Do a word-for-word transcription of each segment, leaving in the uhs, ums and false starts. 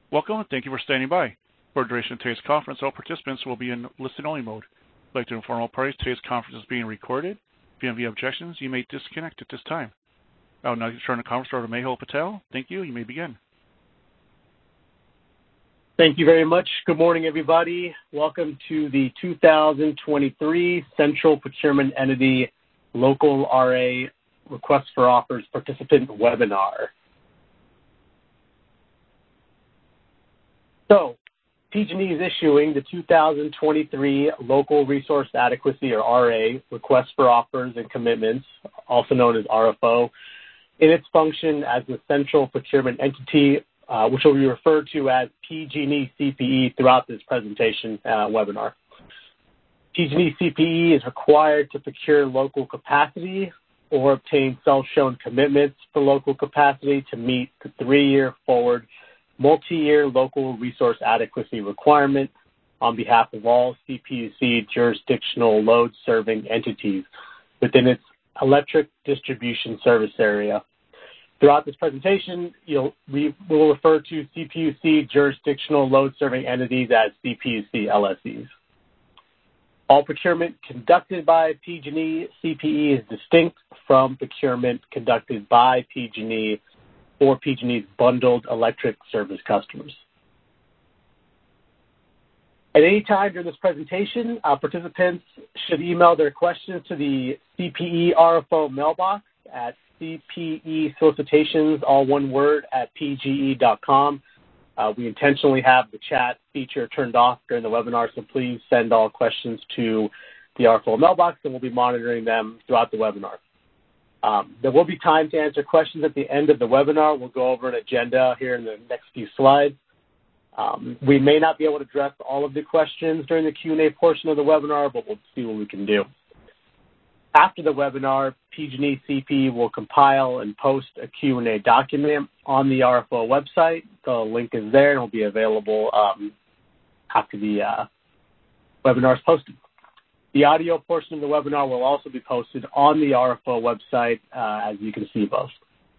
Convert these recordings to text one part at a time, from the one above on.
Welcome and thank you for standing by. For the duration of today's conference, all participants will be in listen-only mode. I'd like to inform all parties today's conference is being recorded. If you have any objections, you may disconnect at this time. I would now turn the conference over to Mehul Patel. Thank you. You may begin. Thank you very much. Good morning, everybody. Welcome to the two thousand twenty-three Central Procurement Entity Local R A Request for Offers Participant Webinar. So, P G and E is issuing the two thousand twenty-three Local Resource Adequacy, or R A, Request for Offers and Commitments, also known as R F O, in its function as the Central Procurement Entity, uh, which will be referred to as P G and E C P E throughout this presentation uh, webinar. P G and E C P E is required to procure local capacity or obtain self-shown commitments for local capacity to meet the three-year forward multi-year local resource adequacy requirement on behalf of all C P U C jurisdictional load-serving entities within its electric distribution service area. Throughout this presentation, you'll, we will refer to C P U C jurisdictional load-serving entities as C P U C L S Es. All procurement conducted by P G and E C P E is distinct from procurement conducted by P G and E or P G and E's bundled electric service customers. At any time during this presentation, uh, participants should email their questions to the C P E R F O mailbox at C P E solicitations, all one word, at P G E dot com. Uh, we intentionally have the chat feature turned off during the webinar, so please send all questions to the R F O mailbox, and we'll be monitoring them throughout the webinar. Um, there will be time to answer questions at the end of the webinar. We'll go over an agenda here in the next few slides. Um, we may not be able to address all of the questions during the Q and A portion of the webinar, but we'll see what we can do. After the webinar, P G and E C P E will compile and post a Q and A document on the R F O website. The link is there and will be available um, after the uh, webinar is posted. The audio portion of the webinar will also be posted on the R F O website, uh, as you can see both.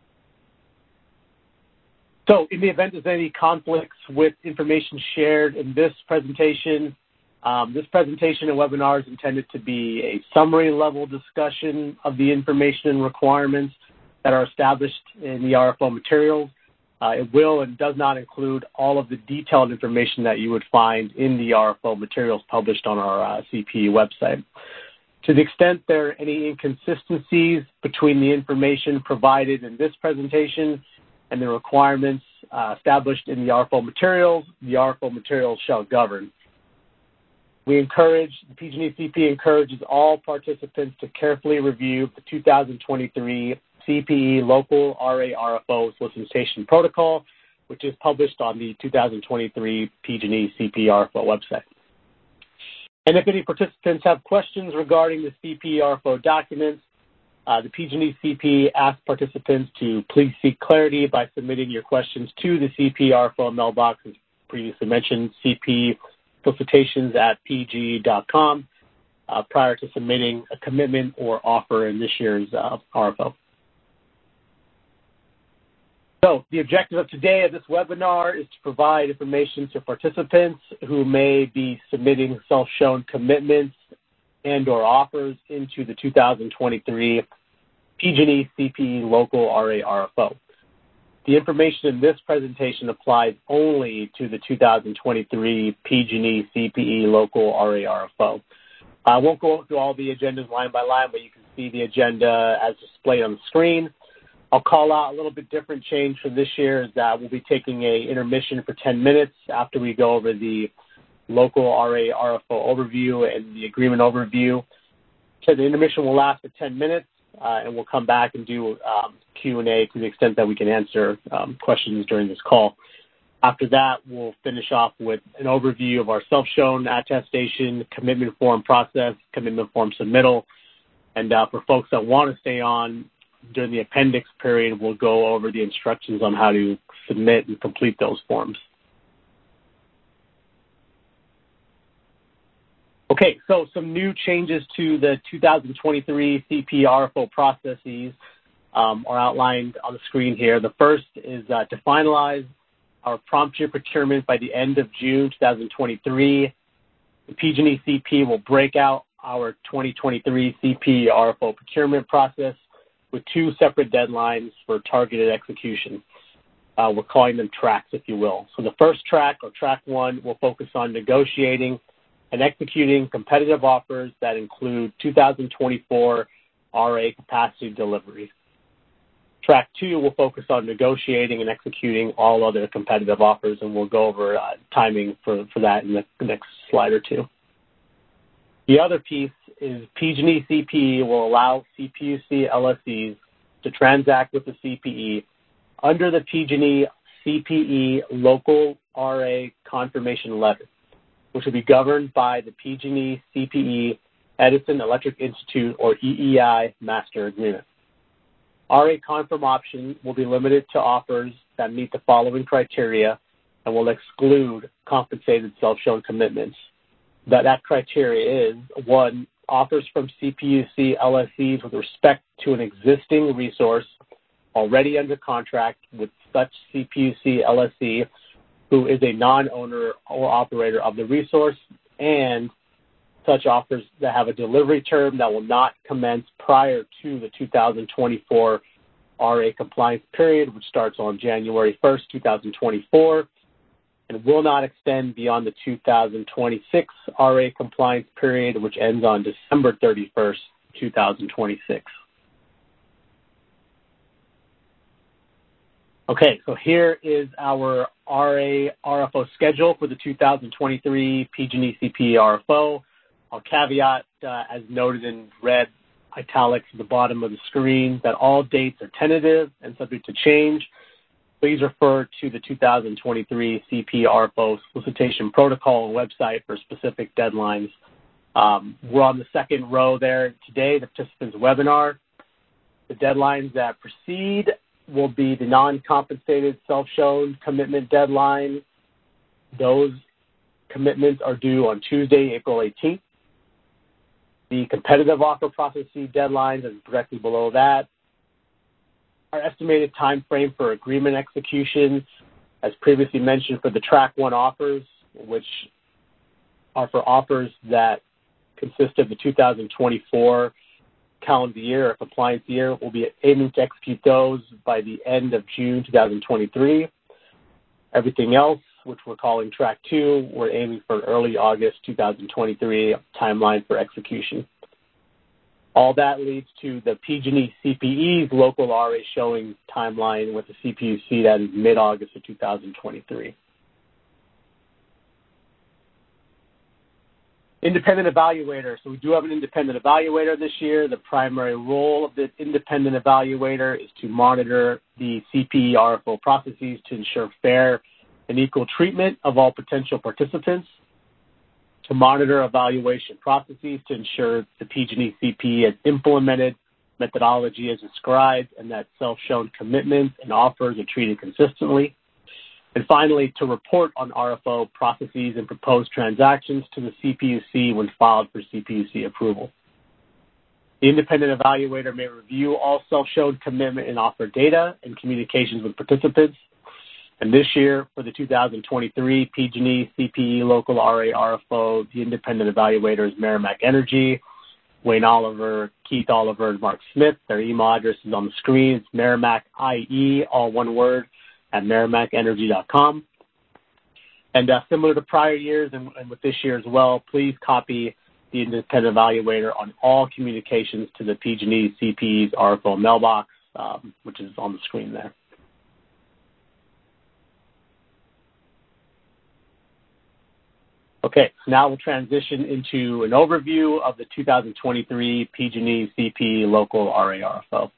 So in the event there's any conflicts with information shared in this presentation, um, this presentation and webinar is intended to be a summary level discussion of the information and requirements that are established in the R F O materials. Uh, it will and does not include all of the detailed information that you would find in the R F O materials published on our uh, C P E website. To the extent there are any inconsistencies between the information provided in this presentation and the requirements uh, established in the R F O materials, the R F O materials shall govern. We encourage, the P G and E C P E encourages all participants to carefully review the two thousand twenty-three C P E Local R A R F O Solicitation Protocol, which is published on the two thousand twenty-three P G and E C P E R F O website. And if any participants have questions regarding the C P E R F O documents, uh, the P G and E C P E asks participants to please seek clarity by submitting your questions to the C P E R F O mailbox, as previously mentioned, C P E solicitations at P G E dot com, uh, prior to submitting a commitment or offer in this year's uh, R F O. So the objective of today of this webinar is to provide information to participants who may be submitting self-shown commitments and or offers into the two thousand twenty-three P G and E C P E Local R A R F O. The information in this presentation applies only to the two thousand twenty-three P G and E C P E Local R A R F O. I won't go through all the agendas line by line, but you can see the agenda as displayed on the screen. I'll call out a little bit different change for this year is that we'll be taking a intermission for ten minutes after we go over the local R A R F O overview and the agreement overview. So the intermission will last for ten minutes, uh, and we'll come back and do um, Q and A to the extent that we can answer um, questions during this call. After that, we'll finish off with an overview of our self-shown attestation, commitment form process, commitment form submittal, and uh, for folks that want to stay on, during the appendix period, we'll go over the instructions on how to submit and complete those forms. Okay, so some new changes to the two thousand twenty-three C P E R F O processes um, are outlined on the screen here. The first is uh, to finalize our prompt year procurement by the end of June twenty twenty-three. The P G and E C P will break out our twenty twenty-three C P R F O procurement process with two separate deadlines for targeted execution. Uh, we're calling them tracks, if you will. So the first track, or track one, will focus on negotiating and executing competitive offers that include two thousand twenty-four R A capacity delivery. Track two will focus on negotiating and executing all other competitive offers, and we'll go over uh, timing for, for that in the next slide or two. The other piece is P G and E C P E will allow C P U C L S Es to transact with the C P E under the P G and E C P E local R A confirmation letter, which will be governed by the P G and E C P E Edison Electric Institute, or E E I, master agreement. R A confirm option will be limited to offers that meet the following criteria and will exclude compensated self-shown commitments. That, that criteria is, one, offers from C P U C L S Es with respect to an existing resource already under contract with such C P U C L S E who is a non-owner or operator of the resource, and such offers that have a delivery term that will not commence prior to the two thousand twenty-four R A compliance period, which starts on January first, two thousand twenty-four, and will not extend beyond the two thousand twenty-six R A compliance period, which ends on December thirty-first, two thousand twenty-six. Okay, so here is our R A R F O schedule for the two thousand twenty-three P G and E C P R F O. I'll caveat, uh, as noted in red italics at the bottom of the screen, that all dates are tentative and subject to change. Please refer to the two thousand twenty-three C P R F O solicitation protocol and website for specific deadlines. Um, we're on the second row there today, the participants webinar. The deadlines that precede will be the non-compensated self-shown commitment deadline. Those commitments are due on Tuesday, April eighteenth. The competitive offer processing deadlines are directly below that. Our estimated time frame for agreement execution, as previously mentioned, for the track one offers, which are for offers that consist of the two thousand twenty-four calendar year or compliance year, we'll be aiming to execute those by the end of June two thousand twenty-three. Everything else, which we're calling track two, we're aiming for early August two thousand twenty-three timeline for execution. All that leads to the P G and E C P E's local R A showing timeline with the C P U C that is mid-August of two thousand twenty-three. Independent evaluator. So we do have an independent evaluator this year. The primary role of the independent evaluator is to monitor the C P E R F O processes to ensure fair and equal treatment of all potential participants, to monitor evaluation processes to ensure the P G and E C P E has implemented methodology as described and that self-shown commitments and offers are treated consistently. And finally, to report on R F O processes and proposed transactions to the C P U C when filed for C P U C approval. The independent evaluator may review all self-shown commitment and offer data and communications with participants. And this year, for the two thousand twenty-three P G and E C P E local R A R F O, the independent evaluator is Merrimack Energy, Wayne Oliver, Keith Oliver, and Mark Smith. Their email address is on the screen. It's Merrimack I E, all one word, at merrimack energy dot com. And uh, similar to prior years and, and with this year as well, please copy the independent evaluator on all communications to the P G and E C P E's R F O mailbox, um, which is on the screen there. Okay, so now we'll transition into an overview of the two thousand twenty-three P G and E C P E local R A R F O.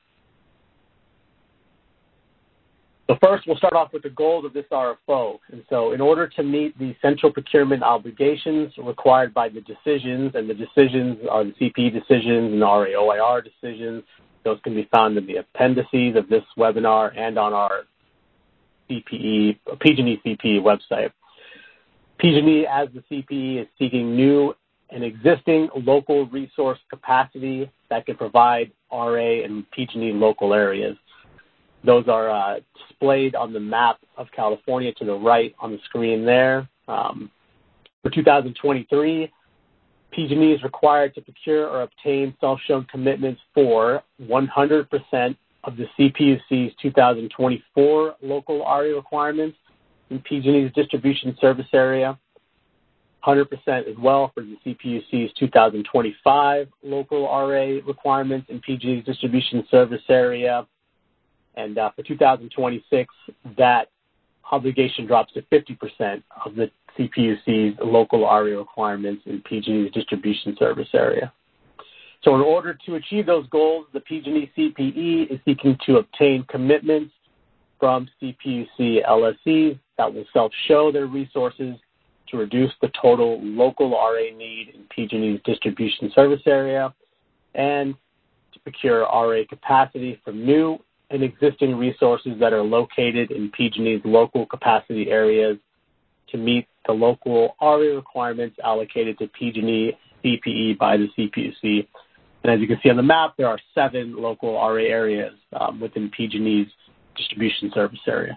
So first, we'll start off with the goals of this R F O. And so in order to meet the central procurement obligations required by the decisions, and the decisions are the C P E decisions and the R A O I R decisions, those can be found in the appendices of this webinar and on our C P E, P G and E C P E website. P G and E, as the C P E, is seeking new and existing local resource capacity that can provide R A and P G and E local areas. Those are uh, displayed on the map of California to the right on the screen there. Um, for two thousand twenty-three, P G and E is required to procure or obtain self-shown commitments for one hundred percent of the C P U C's two thousand twenty-four local R A requirements in P G and E's distribution service area, one hundred percent as well for the C P U C's two thousand twenty-five local R A requirements in P G and E's distribution service area. And uh, for two thousand twenty-six, that obligation drops to fifty percent of the C P U C's local R A requirements in P G and E's distribution service area. So in order to achieve those goals, the P G and E C P E is seeking to obtain commitments from C P U C L S Es that will self-show their resources to reduce the total local R A need in P G and E's distribution service area, and to procure R A capacity from new and existing resources that are located in P G and E's local capacity areas to meet the local R A requirements allocated to P G and E C P E by the C P U C. And as you can see on the map, there are seven local R A areas um, within P G and E's distribution service area.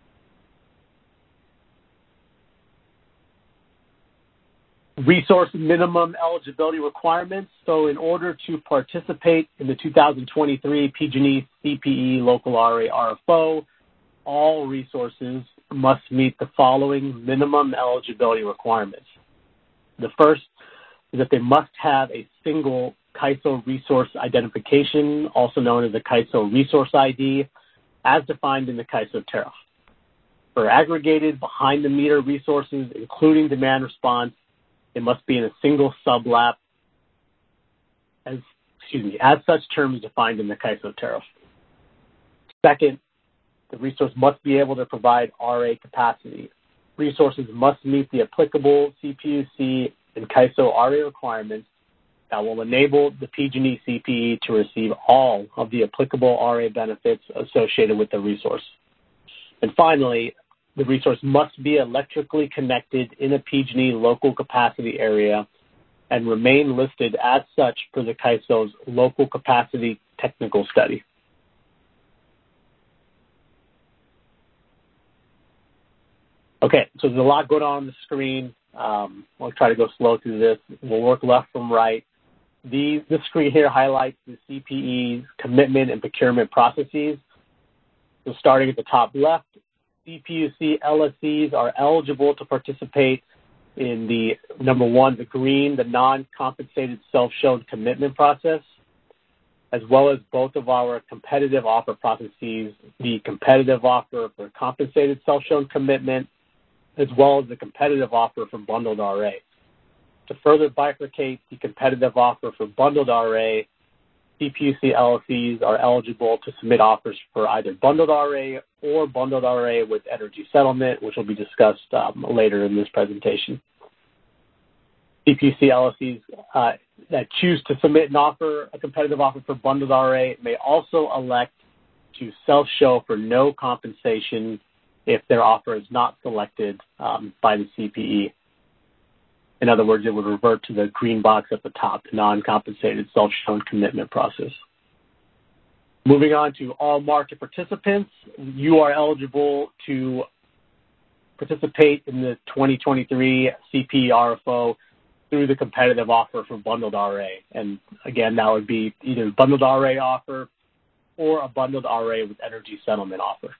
Resource minimum eligibility requirements. So in order to participate in the two thousand twenty-three P G and E C P E local R A R F O, all resources must meet the following minimum eligibility requirements. The first is that they must have a single C I S O resource identification, also known as a C I S O resource I D, as defined in the C I S O tariff. For aggregated behind-the-meter resources, including demand response, it must be in a single sublap, as excuse me, as such terms defined in the C I S O tariff. Second, the resource must be able to provide R A capacity. Resources must meet the applicable C P U C and C I S O R A requirements that will enable the P G and E C P E to receive all of the applicable R A benefits associated with the resource. And finally, the resource must be electrically connected in a P G and E local capacity area and remain listed as such for the C I S O's local capacity technical study. Okay, so there's a lot going on on the screen. Um, I'll try to go slow through this. We'll work left from right. The, this screen here highlights the C P E's commitment and procurement processes. So starting at the top left, C P U C L S Es are eligible to participate in the, number one, the green, the non-compensated self-shown commitment process, as well as both of our competitive offer processes, the competitive offer for compensated self-shown commitment, as well as the competitive offer for bundled R A. To further bifurcate the competitive offer for bundled R A, C P U C L S Es are eligible to submit offers for either bundled R A or bundled R A with energy settlement, which will be discussed um, later in this presentation. C P U C L S Es uh, that choose to submit an offer, a competitive offer for bundled R A, may also elect to self-show for no compensation if their offer is not selected um, by the C P E. In other words, it would revert to the green box at the top, the non-compensated self-shown commitment process. Moving on to all market participants, you are eligible to participate in the twenty twenty-three C P E R F O through the competitive offer for bundled R A. And again, that would be either a bundled R A offer or a bundled R A with energy settlement offer.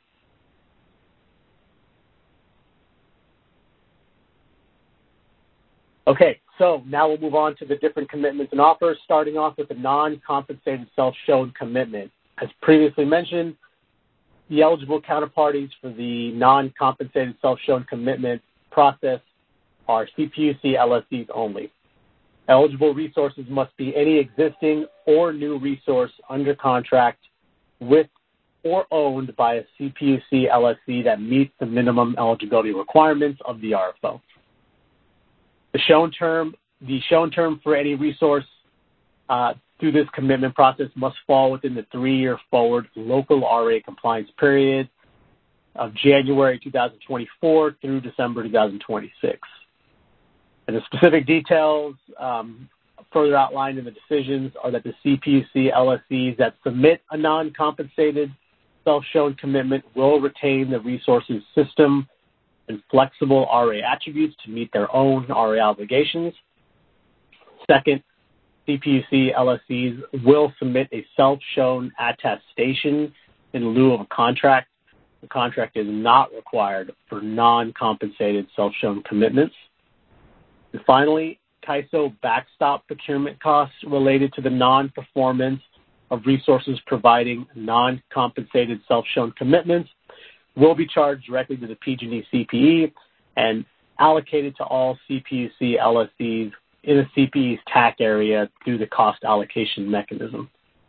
Okay, so now we'll move on to the different commitments and offers, starting off with the non-compensated self-shown commitment. As previously mentioned, the eligible counterparties for the non-compensated self-shown commitment process are C P U C L S Es only. Eligible resources must be any existing or new resource under contract with or owned by a C P U C L S E that meets the minimum eligibility requirements of the R F O. The shown term, the shown term for any resource uh, through this commitment process must fall within the three-year forward local R A compliance period of January two thousand twenty-four through December two thousand twenty-six. And the specific details um, further outlined in the decisions are that the C P U C L S Es that submit a non-compensated self-shown commitment will retain the resources system and flexible R A attributes to meet their own R A obligations. Second, C P U C L S Cs will submit a self-shown attestation in lieu of a contract. The contract is not required for non-compensated self-shown commitments. And finally, C I S O backstop procurement costs related to the non-performance of resources providing non-compensated self-shown commitments will be charged directly to the P G and E C P E and allocated to all C P U C L S Cs in a C P E's T A C area through the cost allocation mechanism,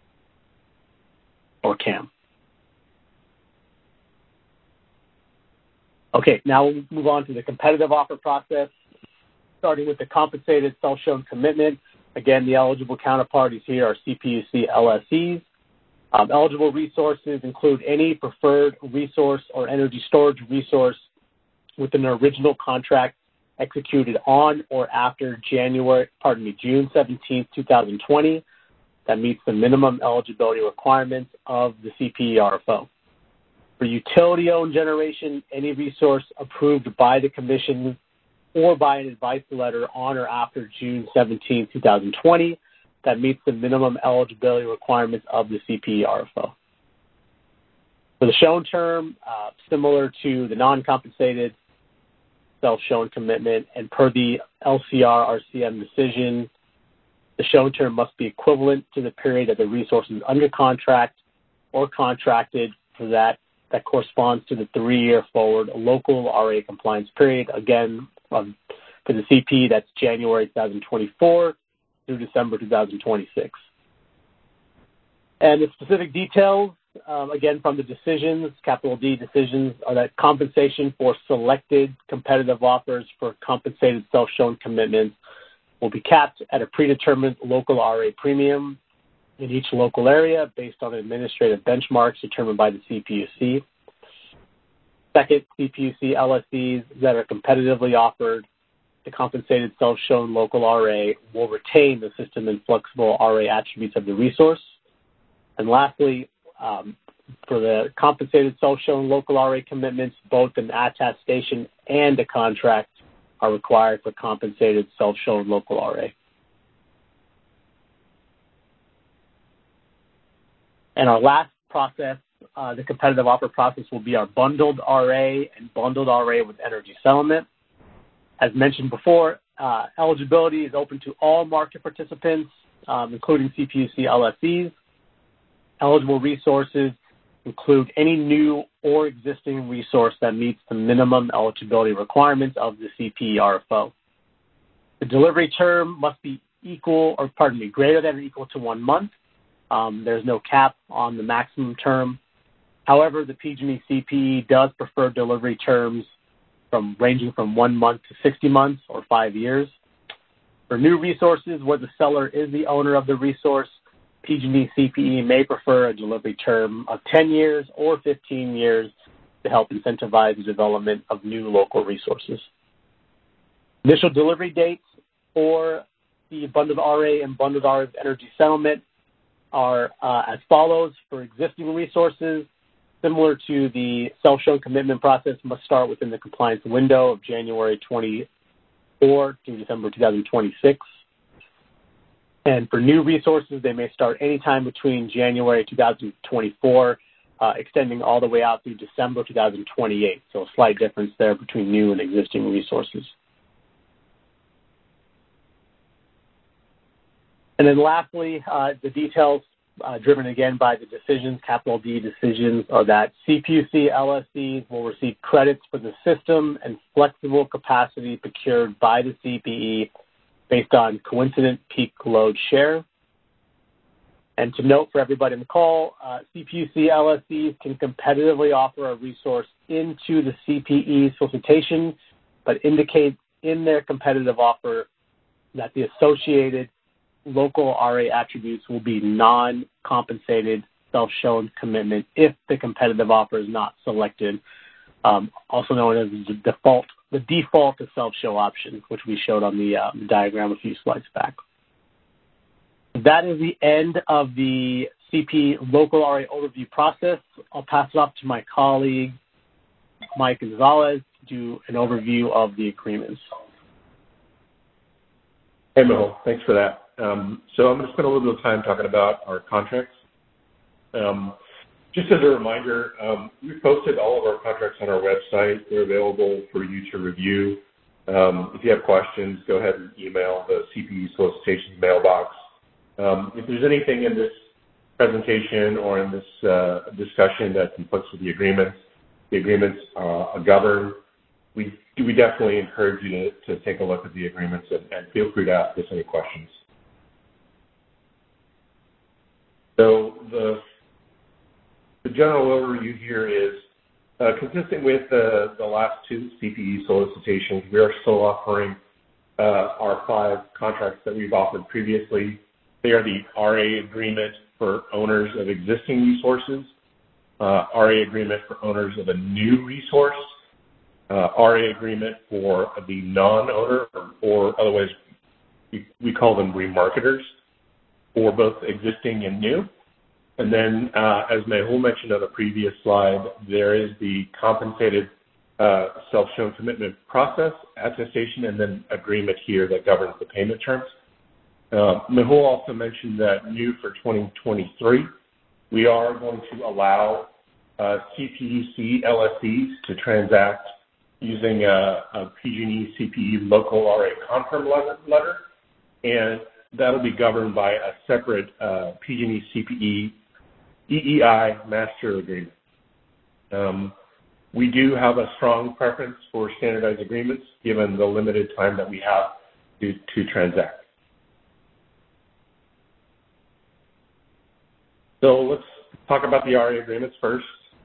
or C A M. Okay, now we'll move on to the competitive offer process, starting with the compensated self-shown commitment. Again, the eligible counterparties here are C P U C L S Cs. Um, eligible resources include any preferred resource or energy storage resource with an original contract executed on or after January, pardon me, June seventeenth, twenty twenty, that meets the minimum eligibility requirements of the C P E R F O. For utility-owned generation, any resource approved by the Commission or by an advice letter on or after June seventeenth, twenty twenty, that meets the minimum eligibility requirements of the C P E R F O. For the shown term, uh, similar to the non-compensated self-shown commitment, and per the L C R R C M decision, the shown term must be equivalent to the period that the resource is under contract or contracted for that that corresponds to the three-year forward local R A compliance period. Again, um, for the C P, that's January twenty twenty-four through December twenty twenty-six. And the specific details, um, again, from the decisions, capital D decisions, are that compensation for selected competitive offers for compensated self-shown commitments will be capped at a predetermined local R A premium in each local area based on administrative benchmarks determined by the C P U C. Second, C P U C L S Cs that are competitively offered the compensated self-shown local R A will retain the system and flexible R A attributes of the resource. And lastly, um, for the compensated self-shown local R A commitments, both an attestation and a contract are required for compensated self-shown local R A. And our last process, uh, the competitive offer process, will be our bundled R A and bundled R A with energy settlement. As mentioned before, uh, eligibility is open to all market participants, um, including C P U C L S Cs. Eligible resources include any new or existing resource that meets the minimum eligibility requirements of the C P E R F O. The delivery term must be equal, or pardon me, greater than or equal to one month. Um, there's no cap on the maximum term. However, the P G and E C P E does prefer delivery terms from ranging from one month to sixty months or five years. For new resources where the seller is the owner of the resource, P G and E C P E may prefer a delivery term of ten years or fifteen years to help incentivize the development of new local resources. Initial delivery dates for the bundled R A and bundled R A with energy settlement are uh, as follows. For existing resources, similar to the self-shown commitment process, must start within the compliance window of January twenty-fourth through December twenty twenty-six. And for new resources, they may start anytime between January twenty twenty-four, uh, extending all the way out through December twenty twenty-eight. So a slight difference there between new and existing resources. And then lastly, uh, the details uh, driven again by the decisions, capital D decisions, are that C P U C L S Cs will receive credits for the system and flexible capacity procured by the C P E based on coincident peak load share. And to note for everybody on the call, uh, C P U C L S Cs can competitively offer a resource into the C P E solicitation, but indicate in their competitive offer that the associated local R A attributes will be non-compensated self-shown commitment if the competitive offer is not selected, um, also known as the default, the default to self-show option, which we showed on the uh, diagram a few slides back. That is the end of the C P E local R A overview process. I'll pass it off to my colleague, Mike Gonzalez, to do an overview of the agreements. Hey, Mehul. Thanks for that. Um, so I'm going to spend a little bit of time talking about our contracts. Um, just as a reminder, um, we've posted all of our contracts on our website. They're available for you to review. Um, if you have questions, go ahead and email the C P E solicitations mailbox. Um, if there's anything in this presentation or in this uh, discussion that conflicts with the agreements, the agreements uh, govern, we, we definitely encourage you to, to take a look at the agreements and, and feel free to ask us any questions. So the, the general overview here is uh, consistent with uh, the last two C P E solicitations. We are still offering uh, our five contracts that we've offered previously. They are the R A agreement for owners of existing resources, uh, R A agreement for owners of a new resource, uh, R A agreement for the non-owner, or, or otherwise we, we call them remarketers, for both existing and new. And then, uh, as Mehul mentioned on a previous slide, there is the compensated uh, self-shown commitment process, attestation, and then agreement here that governs the payment terms. Uh, Mehul also mentioned that new for twenty twenty-three, we are going to allow uh, C P E C L S Es to transact using a, a P G and E C P E local R A confirm letter, and that'll be governed by a separate uh, P G and E C P E E E I master agreement. Um, we do have a strong preference for standardized agreements given the limited time that we have to, to transact. So let's talk about the R A agreements first.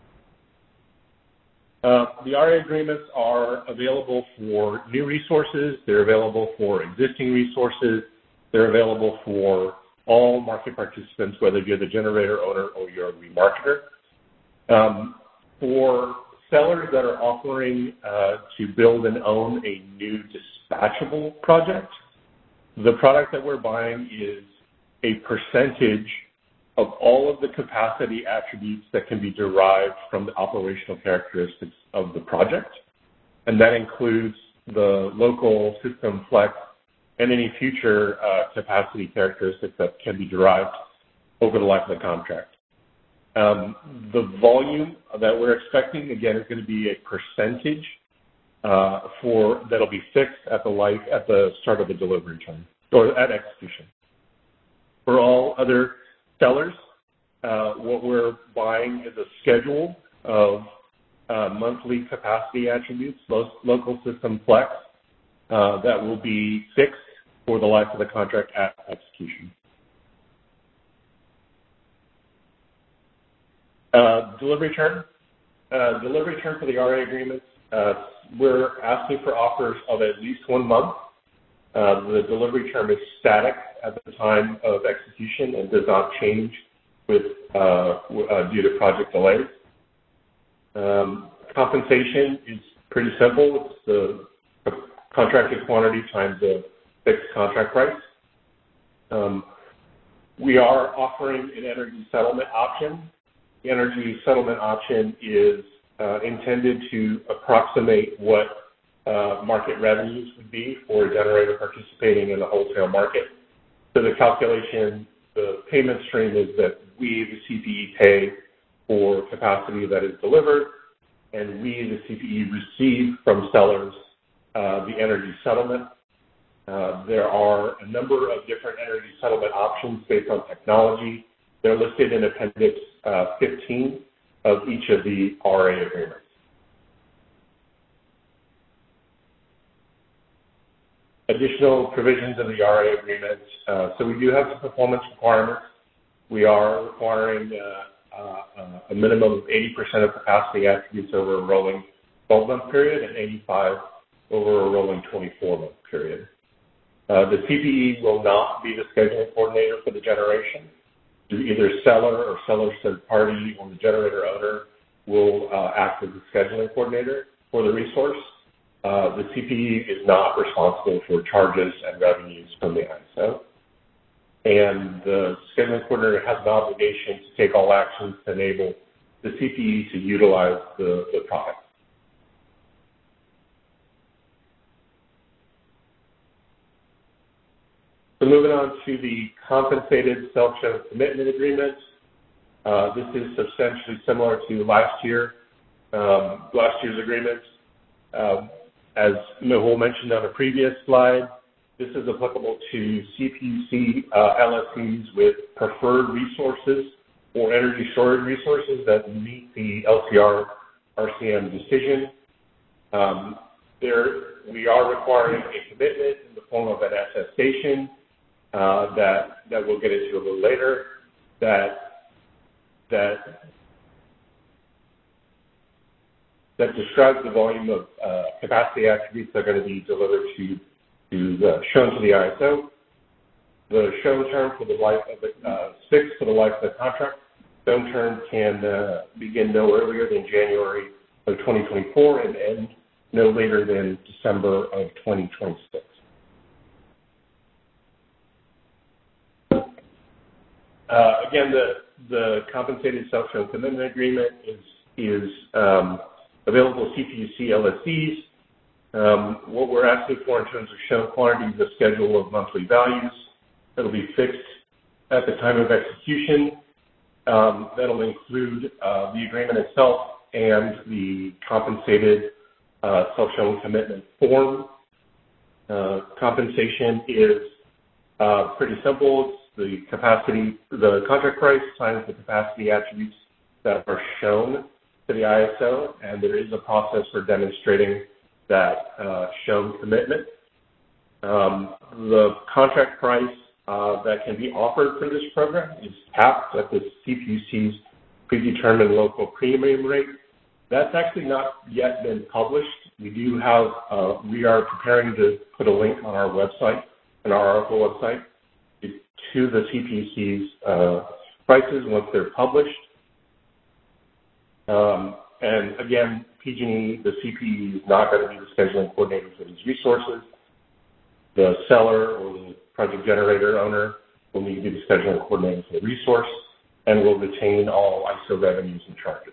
Uh, the R A agreements are available for new resources. They're available for existing resources. They're available for all market participants, whether you're the generator owner or you're a remarketer. Um, for sellers that are offering uh, to build and own a new dispatchable project, the product that we're buying is a percentage of all of the capacity attributes that can be derived from the operational characteristics of the project. And that includes the local system flex and any future uh, capacity characteristics that can be derived over the life of the contract. Um, the volume that we're expecting, again, is going to be a percentage uh, for that'll be fixed at the life at the start of the delivery term or at execution. For all other sellers, uh, what we're buying is a schedule of uh, monthly capacity attributes, lo- local system flex, uh, that will be fixed for the life of the contract at execution. Uh, delivery term. Uh, delivery term for the R A agreements, uh, we're asking for offers of at least one month. Uh, the delivery term is static at the time of execution and does not change with uh, uh, due to project delays. Um, compensation is pretty simple. It's the contracted quantity times the fixed contract price. Um, we are offering an energy settlement option. The energy settlement option is uh, intended to approximate what uh, market revenues would be for a generator participating in the wholesale market. So the calculation, the payment stream is that we, the C P E, pay for capacity that is delivered, and we, the C P E, receive from sellers uh, the energy settlement. Uh, there are a number of different energy settlement options based on technology. They're listed in Appendix uh, fifteen of each of the R A agreements. Additional provisions of the R A agreement. Uh, so we do have some performance requirements. We are requiring uh, uh, a minimum of eighty percent of capacity attributes over a rolling twelve-month period and eighty-five over a rolling twenty-four month period. Uh, the C P E will not be the scheduling coordinator for the generation. Either seller or seller's third party or the generator owner will uh, act as the scheduling coordinator for the resource. Uh, the C P E is not responsible for charges and revenues from the I S O. and the scheduling coordinator has an obligation to take all actions to enable the C P E to utilize the, the product. So moving on to the compensated self-shown commitment agreement. Uh, this is substantially similar to last year, um, last year's agreement. Um, as Mehul mentioned on a previous slide, this is applicable to C P U C uh, L S Cs with preferred resources or energy storage resources that meet the L C R R C M decision. Um, there, we are requiring a commitment in the form of an attestation uh, that that we'll get into a little later. That that that describes the volume of uh, capacity attributes that are going to be delivered to to the, shown to the I S O. The shown term for the life of the uh, fixed for the life of the contract. Shown term can uh, begin no earlier than January of twenty twenty-four and end no later than December of twenty twenty-six. Uh, again, the the compensated self-shown commitment agreement is is um, available to C P U C L S Cs. Um, what we're asking for in terms of shown quantities is a schedule of monthly values that will be fixed at the time of execution. Um, that will include uh, the agreement itself and the compensated uh, self-shown commitment form. Uh, compensation is uh, pretty simple. It's the capacity, the contract price times the capacity attributes that are shown to the I S O, and there is a process for demonstrating that uh, shown commitment. Um, the contract price uh, that can be offered for this program is capped at the C P U C's predetermined local premium rate. That's actually not yet been published. We do have, uh, we are preparing to put a link on our website, on our article website, to the C P U C's uh, prices once they're published. Um, and again, P G and E, the C P E, is not going to be the scheduling coordinator for these resources. The seller or the project generator owner will need to be the scheduling coordinator for the resource and will retain all I S O revenues and charges.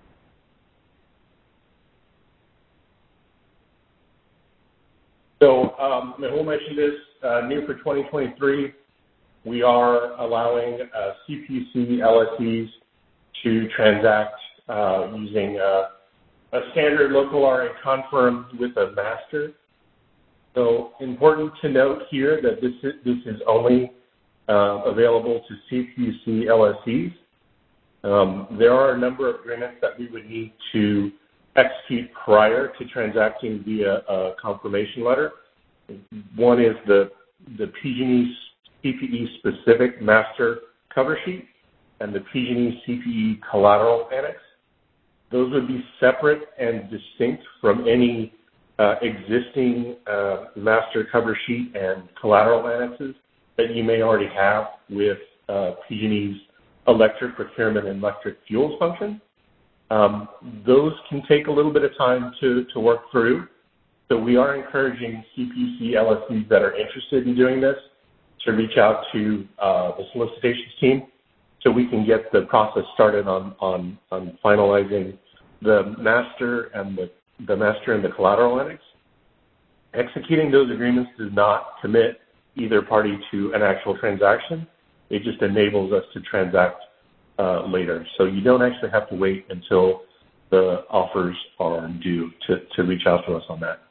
So, um, Mehul mentioned this, uh, new for twenty twenty-three, we are allowing uh, C P U C L S Es to transact uh, using uh, a standard local R A confirm with a master. So important to note here that this is, this is only uh, available to C P U C L S Es. Um, there are a number of agreements that we would need to execute prior to transacting via a confirmation letter. One is the, the P G and E C P E specific master cover sheet and the P G and E C P E collateral annex. Those would be separate and distinct from any uh, existing uh, master cover sheet and collateral annexes that you may already have with uh, P G and E's electric procurement and electric fuels function. Um, those can take a little bit of time to, to work through. So we are encouraging C P U C L S Es that are interested in doing this to reach out to uh, the solicitations team so we can get the process started on, on, on finalizing the master and the, the master and the collateral annex. Executing those agreements does not commit either party to an actual transaction. It just enables us to transact uh, later. So you don't actually have to wait until the offers are due to, to reach out to us on that.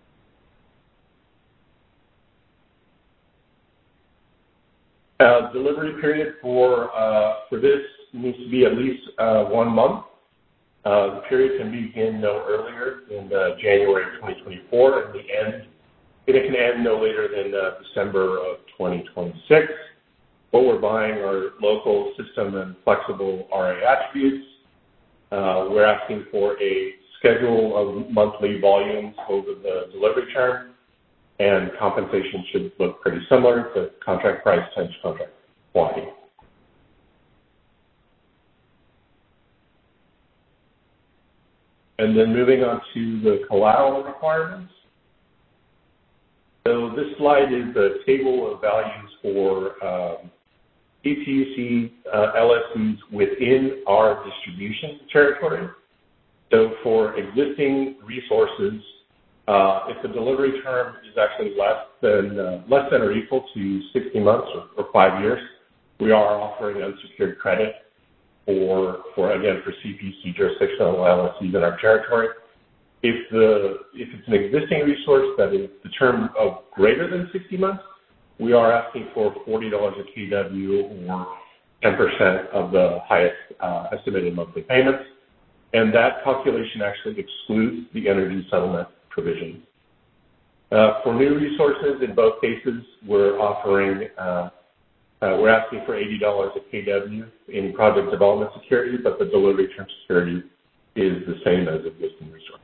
Uh, delivery period for uh, for this needs to be at least uh, one month. Uh, the period can begin no earlier than uh, January of twenty twenty-four, and the end it can end no later than uh, December of twenty twenty-six. What we're buying are local, system, and flexible R A attributes. Uh, we're asking for a schedule of monthly volumes over the delivery term. And compensation should look pretty similar to contract price times contract quantity. And then moving on to the collateral requirements. So this slide is the table of values for um, C P U C uh, L S Cs within our distribution territory. So for existing resources, uh, if the delivery term is actually less than uh, less than or equal to sixty months or, or five years, we are offering unsecured credit for, for again, for C P U C jurisdictional L S Cs in our territory. If the if it's an existing resource that is the term of greater than sixty months, we are asking for forty dollars a K W or ten percent of the highest uh, estimated monthly payments. And that calculation actually excludes the energy settlement provision. Uh, for new resources, in both cases, we're offering, uh, uh, we're asking for eighty dollars a K W in project development security, but the delivery term security is the same as existing resources.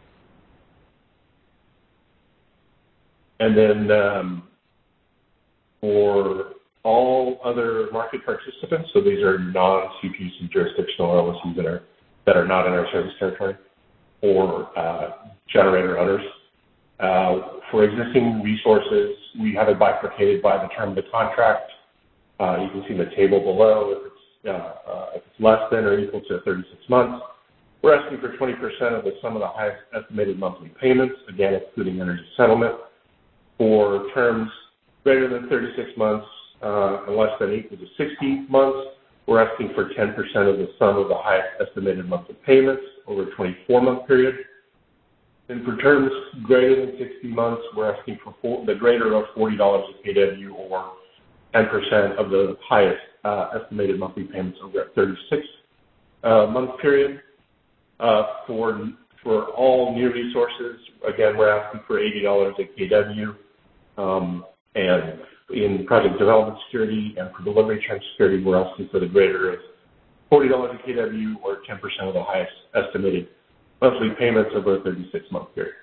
And then um, for all other market participants, so these are non-C P U C jurisdictional L S Cs that are, that are not in our service territory, or uh, generator owners. Uh, for existing resources, we have it bifurcated by the term of the contract. Uh, you can see in the table below if it's, uh, uh, if it's less than or equal to thirty-six months. We're asking for twenty percent of the sum of the highest estimated monthly payments, again, excluding energy settlement. For terms greater than thirty-six months uh, and less than or equal to sixty months, we're asking for ten percent of the sum of the highest estimated monthly payments over a twenty-four month period. And for terms greater than sixty months, we're asking for four, the greater of forty dollars a K W or ten percent of the highest uh, estimated monthly payments over a thirty-six month period. Uh, for, for all new resources, again, we're asking for eighty dollars a K W. Um, and in project development security and for delivery term security, we're asking for the greater of forty dollars a K W or ten percent of the highest estimated monthly payments over a thirty-six month period.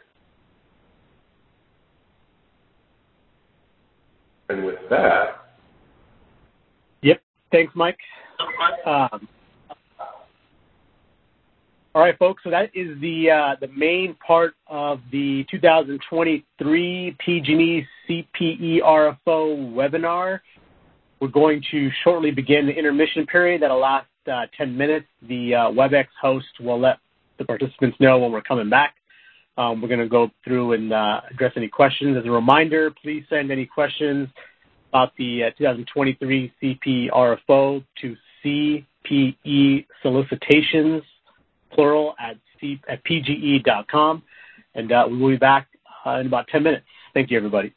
And with that. Yep. Thanks, Mike. Um, all right, folks. So that is the uh, the main part of the two thousand twenty-three P G and E C P E R F O webinar. We're going to shortly begin the intermission period that'll last uh, ten minutes. The uh, WebEx host will let the participants know when we're coming back. Um, we're going to go through and uh, address any questions. As a reminder, please send any questions about the uh, two thousand twenty-three C P E R F O to C P E solicitations, plural, at, C- at P G E dot com. And uh, we will be back uh, in about ten minutes. Thank you, everybody.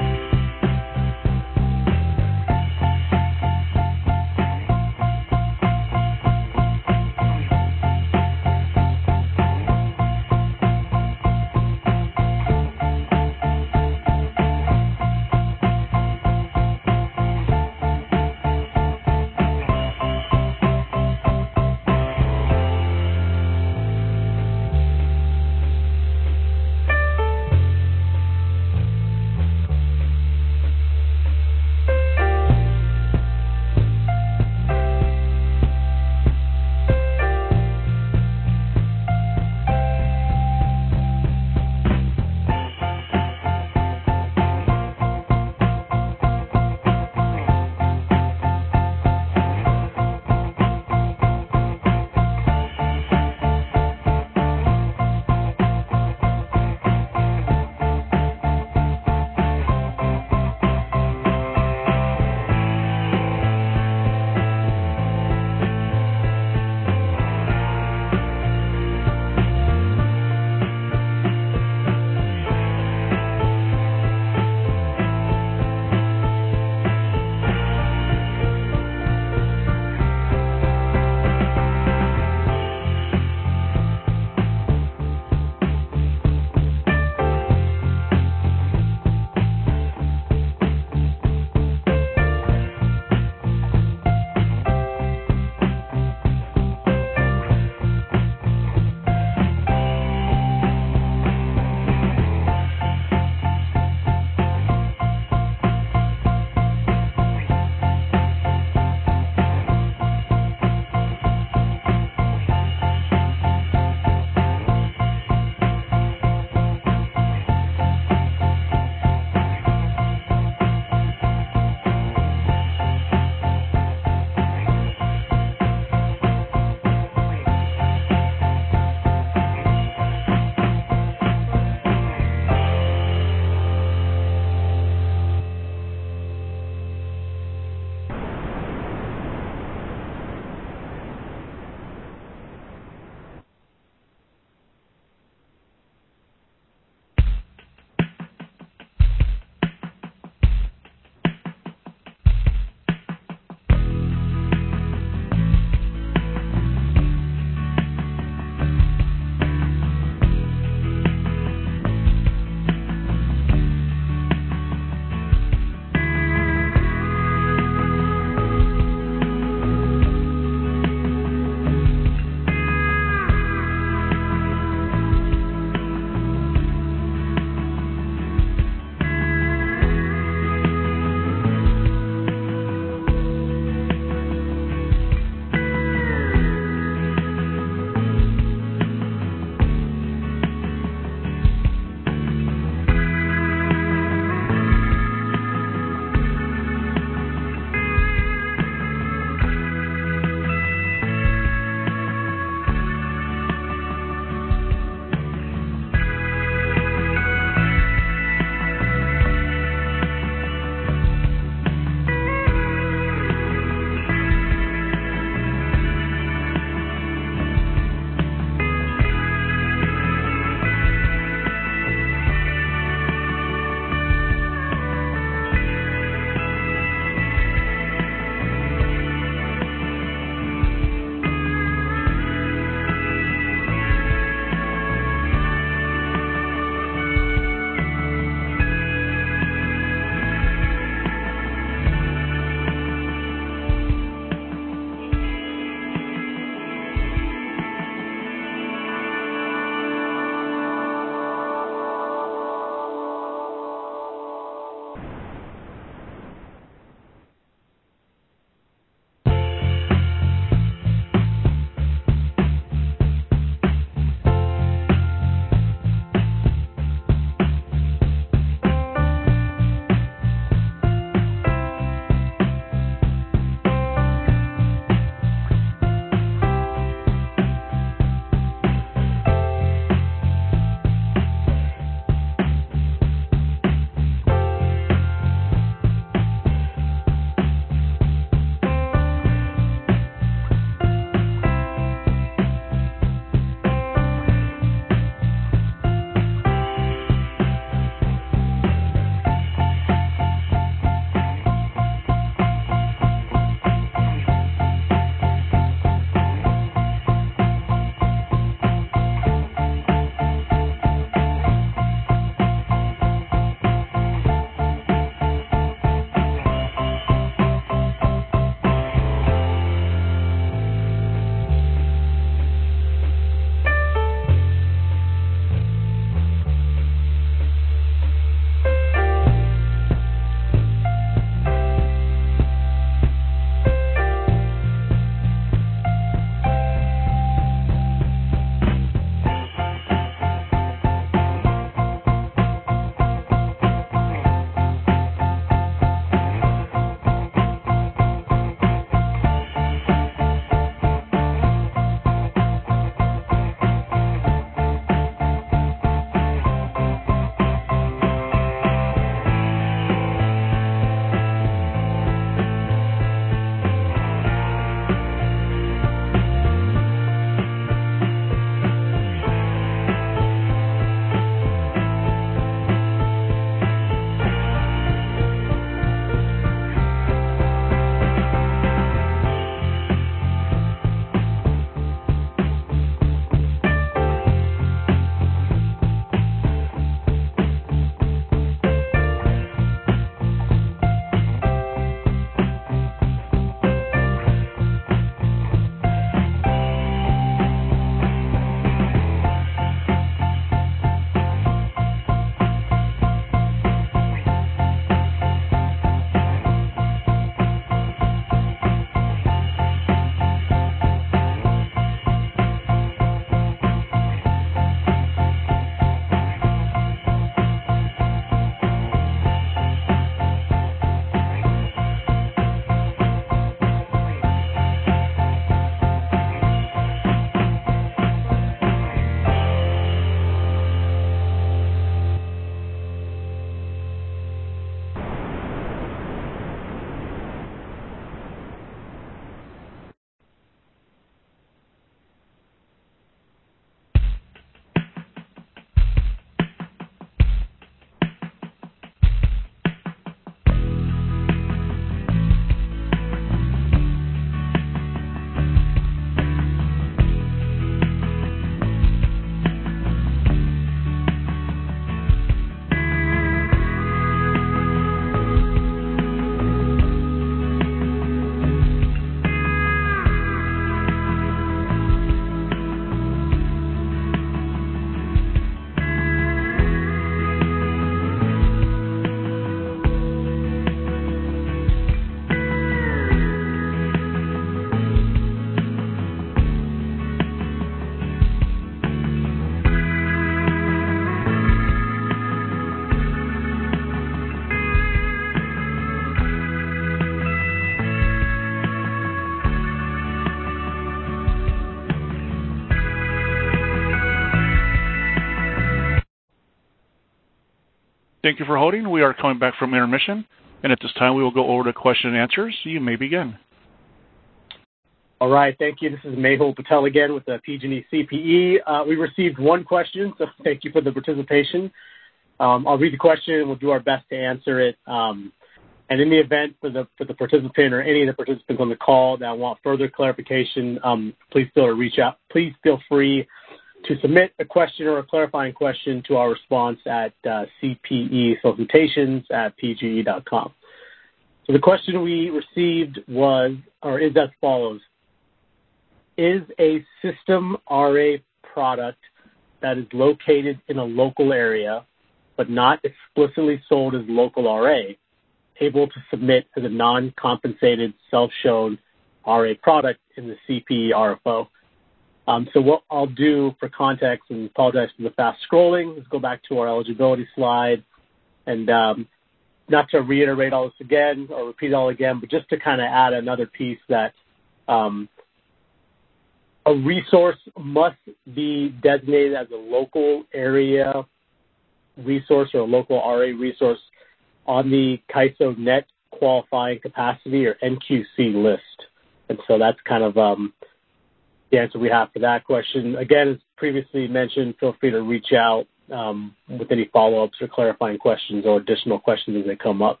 Thank you for holding. We are coming back from intermission, and at this time we will go over to question and answers. You may begin. All right, thank you. This is Mehul Patel again with the P G and E C P E. Uh, we received one question, so thank you for the participation. Um, I'll read the question and we'll do our best to answer it. Um, and in the event for the for the participant or any of the participants on the call that want further clarification, um, please feel to reach out. Please feel free to submit a question or a clarifying question to our response at uh, C P E solicitations at P G E dot com. So the question we received was, or is as follows. Is a system R A product that is located in a local area but not explicitly sold as local R A able to submit as a non-compensated self-shown R A product in the C P E R F O? Um, so what I'll do for context, and apologize for the fast scrolling, is go back to our eligibility slide and um, not to reiterate all this again or repeat it all again, but just to kind of add another piece that um, a resource must be designated as a local area resource or a local R A resource on the C I S O Net Qualifying Capacity or N Q C list. And so that's kind of um, the answer we have for that question. Again, as previously mentioned, feel free to reach out um, with any follow-ups or clarifying questions or additional questions as they come up.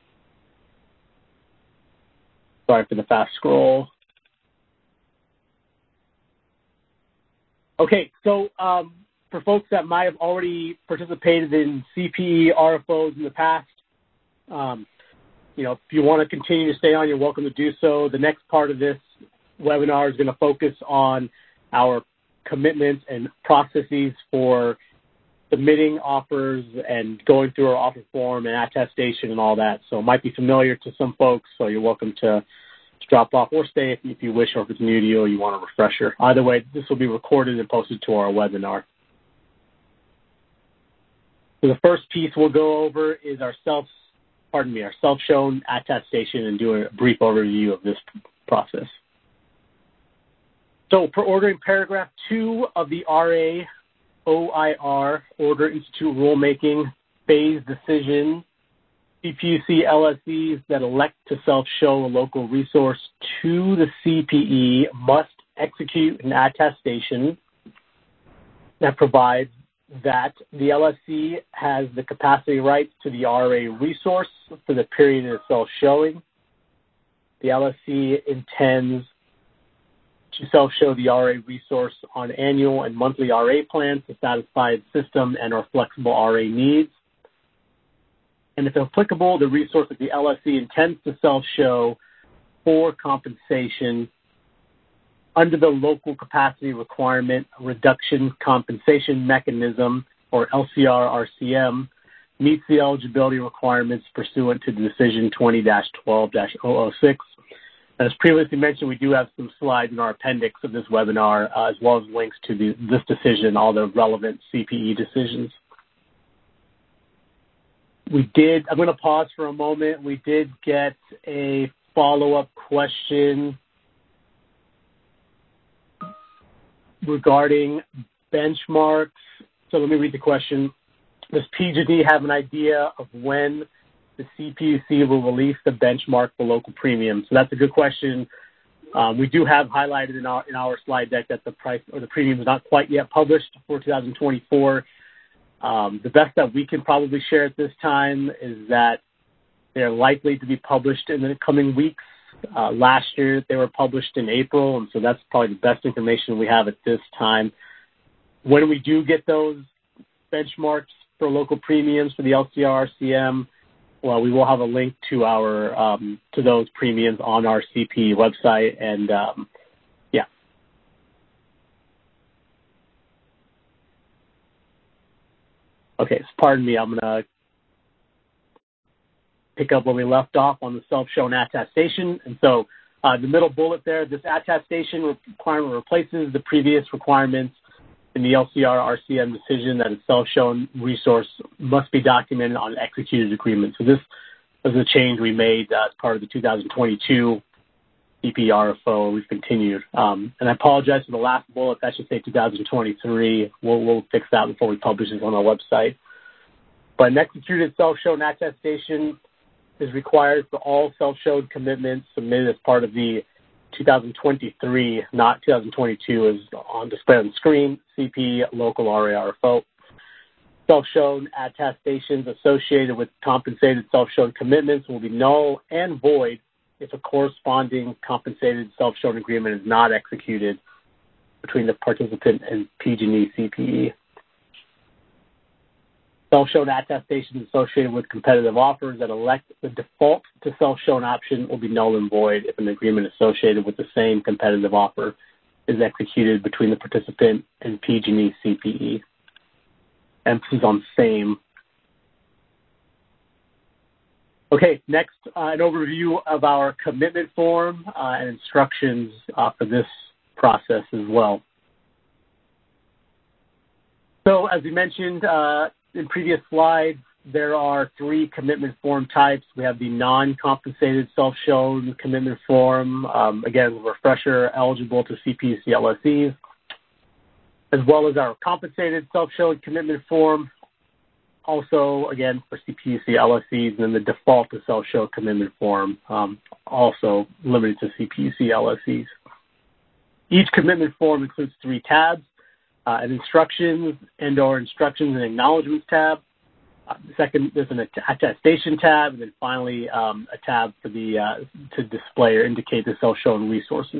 Sorry for the fast scroll. Okay, so um, for folks that might have already participated in C P E R F Os in the past, um, you know, if you want to continue to stay on, you're welcome to do so. The next part of this webinar is going to focus on our commitments and processes for submitting offers and going through our offer form and attestation and all that. So it might be familiar to some folks, so you're welcome to drop off or stay if, if you wish, or if it's new to you or you want a refresher. Either way, this will be recorded and posted to our webinar. So the first piece we'll go over is our self, pardon me, our self-shown attestation and do a brief overview of this process. So per ordering paragraph two of the R A O I R, Order Institute Rulemaking Phase Decision, C P U C L S Es that elect to self-show a local resource to the C P E must execute an attestation that provides that the L S E has the capacity rights to the R A resource for the period of self-showing. The L S E intends to self-show the R A resource on annual and monthly R A plans to satisfy its system and or flexible R A needs. And if applicable, the resource that the L S E intends to self-show for compensation under the Local Capacity Requirement Reduction Compensation Mechanism, or L C R R C M, meets the eligibility requirements pursuant to Decision twenty dash twelve dash zero zero six. As previously mentioned, we do have some slides in our appendix of this webinar, uh, as well as links to the, this decision, all the relevant C P E decisions. We did, I'm going to pause for a moment. We did get a follow-up question regarding benchmarks. So let me read the question. Does P G and E have an idea of when the C P U C will release the benchmark for local premiums? So that's a good question. Um, we do have highlighted in our in our slide deck that the price or the premium is not quite yet published for two thousand twenty-four. Um, the best that we can probably share at this time is that they're likely to be published in the coming weeks. Uh, last year they were published in April, and so that's probably the best information we have at this time. When we do get those benchmarks for local premiums for the L C R R C M, well, we will have a link to our um, to those premiums on our C P E website, and um, yeah. Okay, so pardon me, I'm going to pick up where we left off on the self-shown attestation. And so uh, the middle bullet there, this attestation requirement replaces the previous requirements in the L C R R C M decision that a self-shown resource must be documented on an executed agreement. So this was a change we made uh, as part of the two thousand twenty-two C P E R F O. We've continued. Um, and I apologize for the last bullet. That should say two thousand twenty-three. We'll, we'll fix that before we publish this on our website. But an executed self-shown attestation is required for all self-showed commitments submitted as part of the two thousand twenty-three, not two thousand twenty-two, as on display on the screen, C P, local R A R F O. Self-shown attestations associated with compensated self-shown commitments will be null and void if a corresponding compensated self-shown agreement is not executed between the participant and P G and E C P E. Self-shown attestations associated with competitive offers that elect the default to self-shown option will be null and void if an agreement associated with the same competitive offer is executed between the participant and P G and E C P E. Emphasis on same. Okay, next, uh, an overview of our commitment form uh, and instructions uh, for this process as well. So, as we mentioned uh, in previous slides, there are three commitment form types. We have the non-compensated self-shown commitment form, um, again, refresher, eligible to C P U C L S Es, as well as our compensated self-shown commitment form, also, again, for C P U C L S Es, and then the default to self-show commitment form, um, also limited to C P U C L S Es. Each commitment form includes three tabs, uh, an instructions and or instructions and acknowledgments tab. Uh, second, there's an attestation tab, and then finally um, a tab for the uh, to display or indicate the self-shown resources.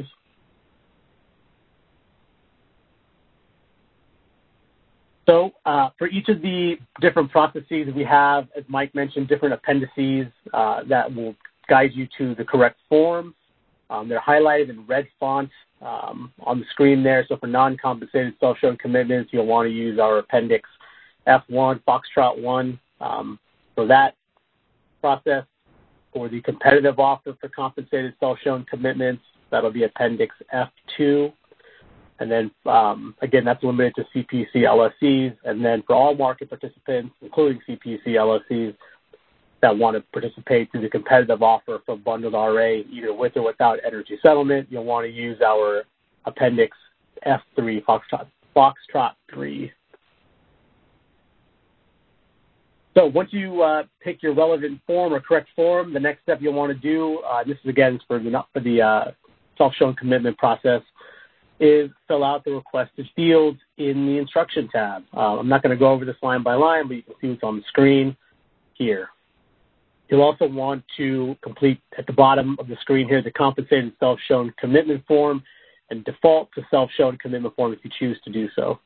So uh, for each of the different processes, we have, as Mike mentioned, different appendices uh, that will guide you to the correct form. Um, they're highlighted in red font um, on the screen there. So for non-compensated self-shown commitments, you'll want to use our appendix F one, Foxtrot one um, for that process. For the competitive offer for compensated self-shown commitments, that'll be appendix F two. And then, um, again, that's limited to C P U C L S Es. And then for all market participants, including C P U C L S Es, that want to participate through the competitive offer for bundled R A, either with or without energy settlement, you'll want to use our appendix F three, Foxtrot, Foxtrot three. So once you uh, pick your relevant form or correct form, the next step you'll want to do, uh, this is again for the, for the uh, self-shown commitment process, is fill out the requested fields in the instruction tab. Uh, I'm not going to go over this line by line, but you can see what's on the screen here. You'll also want to complete at the bottom of the screen here the compensated self-shown commitment form and default to self-shown commitment form if you choose to do so.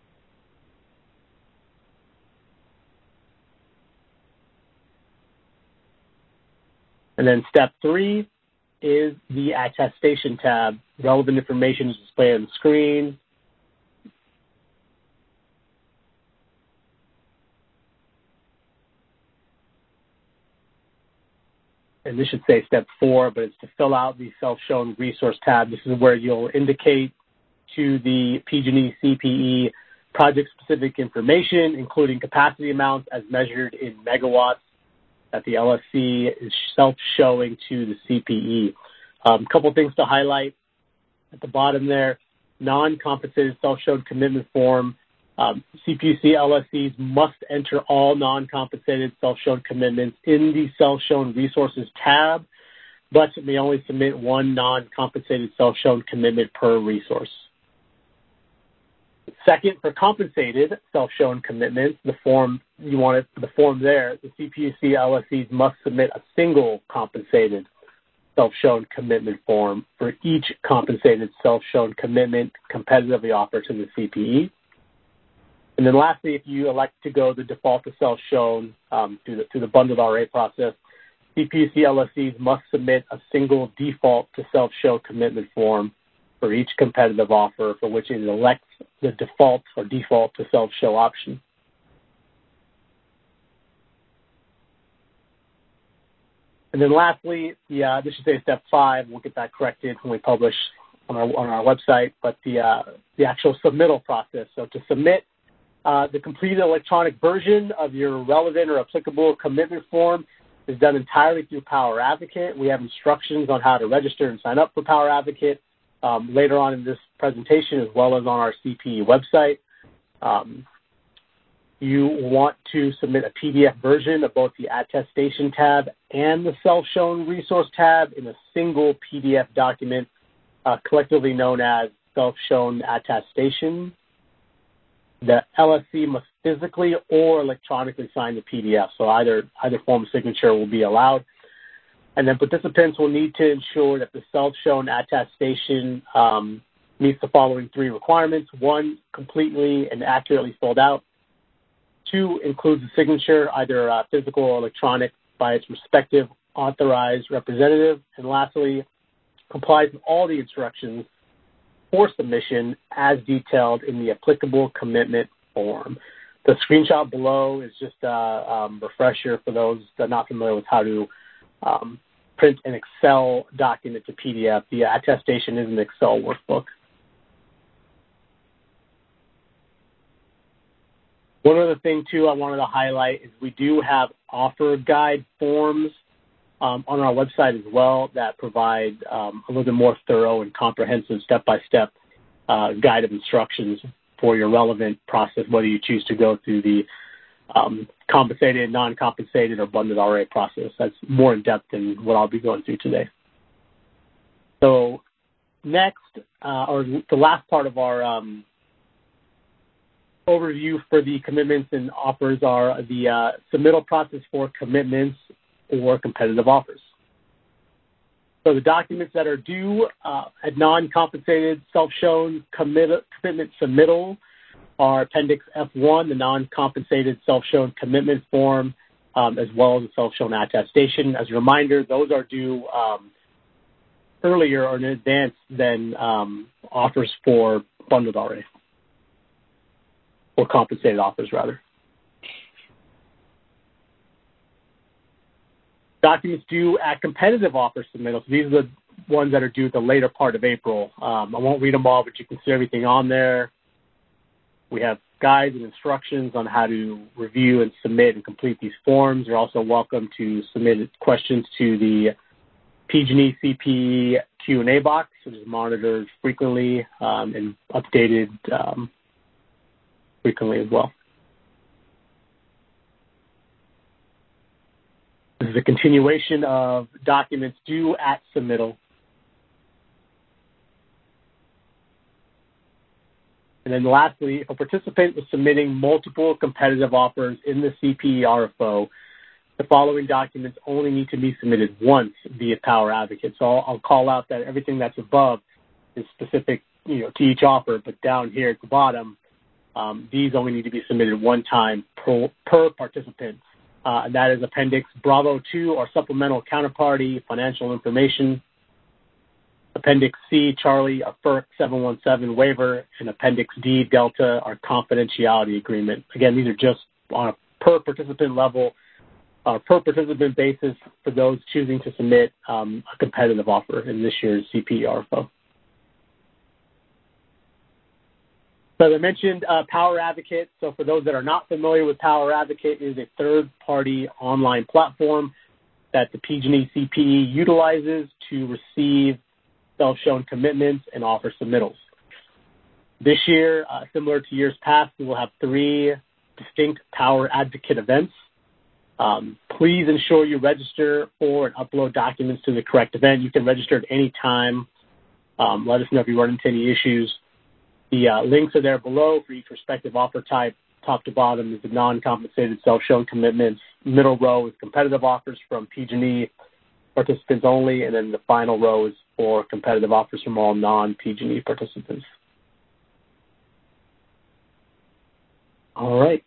And then step three is the attestation tab. Relevant information is displayed on the screen. And this should say step four, but it's to fill out the self-shown resource tab. This is where you'll indicate to the P G and E C P E project-specific information, including capacity amounts as measured in megawatts, that the L S C is self-showing to the C P E. A um, couple things to highlight at the bottom there. Non-compensated self-shown commitment form. Um, C P U C L S Es must enter all non-compensated self-shown commitments in the self-shown resources tab, but may only submit one non-compensated self-shown commitment per resource. Second, for compensated self-shown commitments, the form you want it, the form there, the C P U C L S Es must submit a single compensated self-shown commitment form for each compensated self-shown commitment competitively offered to the C P E. And then lastly, if you elect to go the default to self-shown um, through, the, through the bundled R A process, C P U C L S Es must submit a single default to self-show commitment form for each competitive offer for which it elects the default or default to self-show option. And then lastly, the, uh, this should say step five. We'll get that corrected when we publish on our, on our website, but the, uh, the actual submittal process. So to submit uh, the completed electronic version of your relevant or applicable commitment form is done entirely through Power Advocate. We have instructions on how to register and sign up for Power Advocate um, later on in this presentation, as well as on our C P E website. Um, you want to submit a P D F version of both the attestation tab and the self-shown resource tab in a single P D F document, uh, collectively known as self-shown attestation. The L S C must physically or electronically sign the P D F, so either, either form of signature will be allowed. And then participants will need to ensure that the self-shown attestation um, meets the following three requirements. One, completely and accurately filled out. Two, includes a signature, either uh, physical or electronic, by its respective authorized representative. And lastly, complies with all the instructions for submission as detailed in the applicable commitment form. The screenshot below is just a um, refresher for those that are not familiar with how to um, print an Excel document to P D F. The attestation is an Excel workbook. One other thing, too, I wanted to highlight is we do have offer guide forms um, on our website as well that provide um, a little bit more thorough and comprehensive step-by-step uh, guide of instructions for your relevant process, whether you choose to go through the um, compensated, non-compensated, or bundled R A process. That's more in-depth than what I'll be going through today. So next, uh, or the last part of our um, overview for the commitments and offers are the uh, submittal process for commitments or competitive offers. So the documents that are due uh, at non-compensated self-shown commit commitment submittal are Appendix F one, the non-compensated self-shown commitment form, um, as well as the self-shown attestation. As a reminder, those are due um, earlier or in advance than um, offers for bundled R A. Or compensated offers, rather. Documents due at competitive offer submittals. These are the ones that are due at the later part of April. Um, I won't read them all, but you can see everything on there. We have guides and instructions on how to review and submit and complete these forms. You're also welcome to submit questions to the P G and E C P E Q and A box, which is monitored frequently um, and updated um, frequently as well. This is a continuation of documents due at submittal. And then lastly, if a participant is submitting multiple competitive offers in the C P E R F O, the following documents only need to be submitted once via Power Advocate. So I'll, I'll call out that everything that's above is specific, you know, to each offer, but down here at the bottom, um, these only need to be submitted one time per, per participant. Uh, and that is Appendix Bravo two, or supplemental counterparty financial information. Appendix C, Charlie, a FERC seven one seven waiver, and Appendix D, Delta, our confidentiality agreement. Again, these are just on a per participant level, uh, per participant basis for those choosing to submit um, a competitive offer in this year's C P E R F O. So as I mentioned, uh, Power Advocate. So for those that are not familiar with Power Advocate, it is a third-party online platform that the P G and E C P E utilizes to receive self-shown commitments and offer submittals. This year, uh, similar to years past, we will have three distinct Power Advocate events. Um, please ensure you register for and upload documents to the correct event. You can register at any time. Um, let us know if you run into any issues. The uh, links are there below for each respective offer type. Top to bottom is the non-compensated self-shown commitments. Middle row is competitive offers from P G and E participants only, and then the final row is for competitive offers from all non-P G and E participants. All right.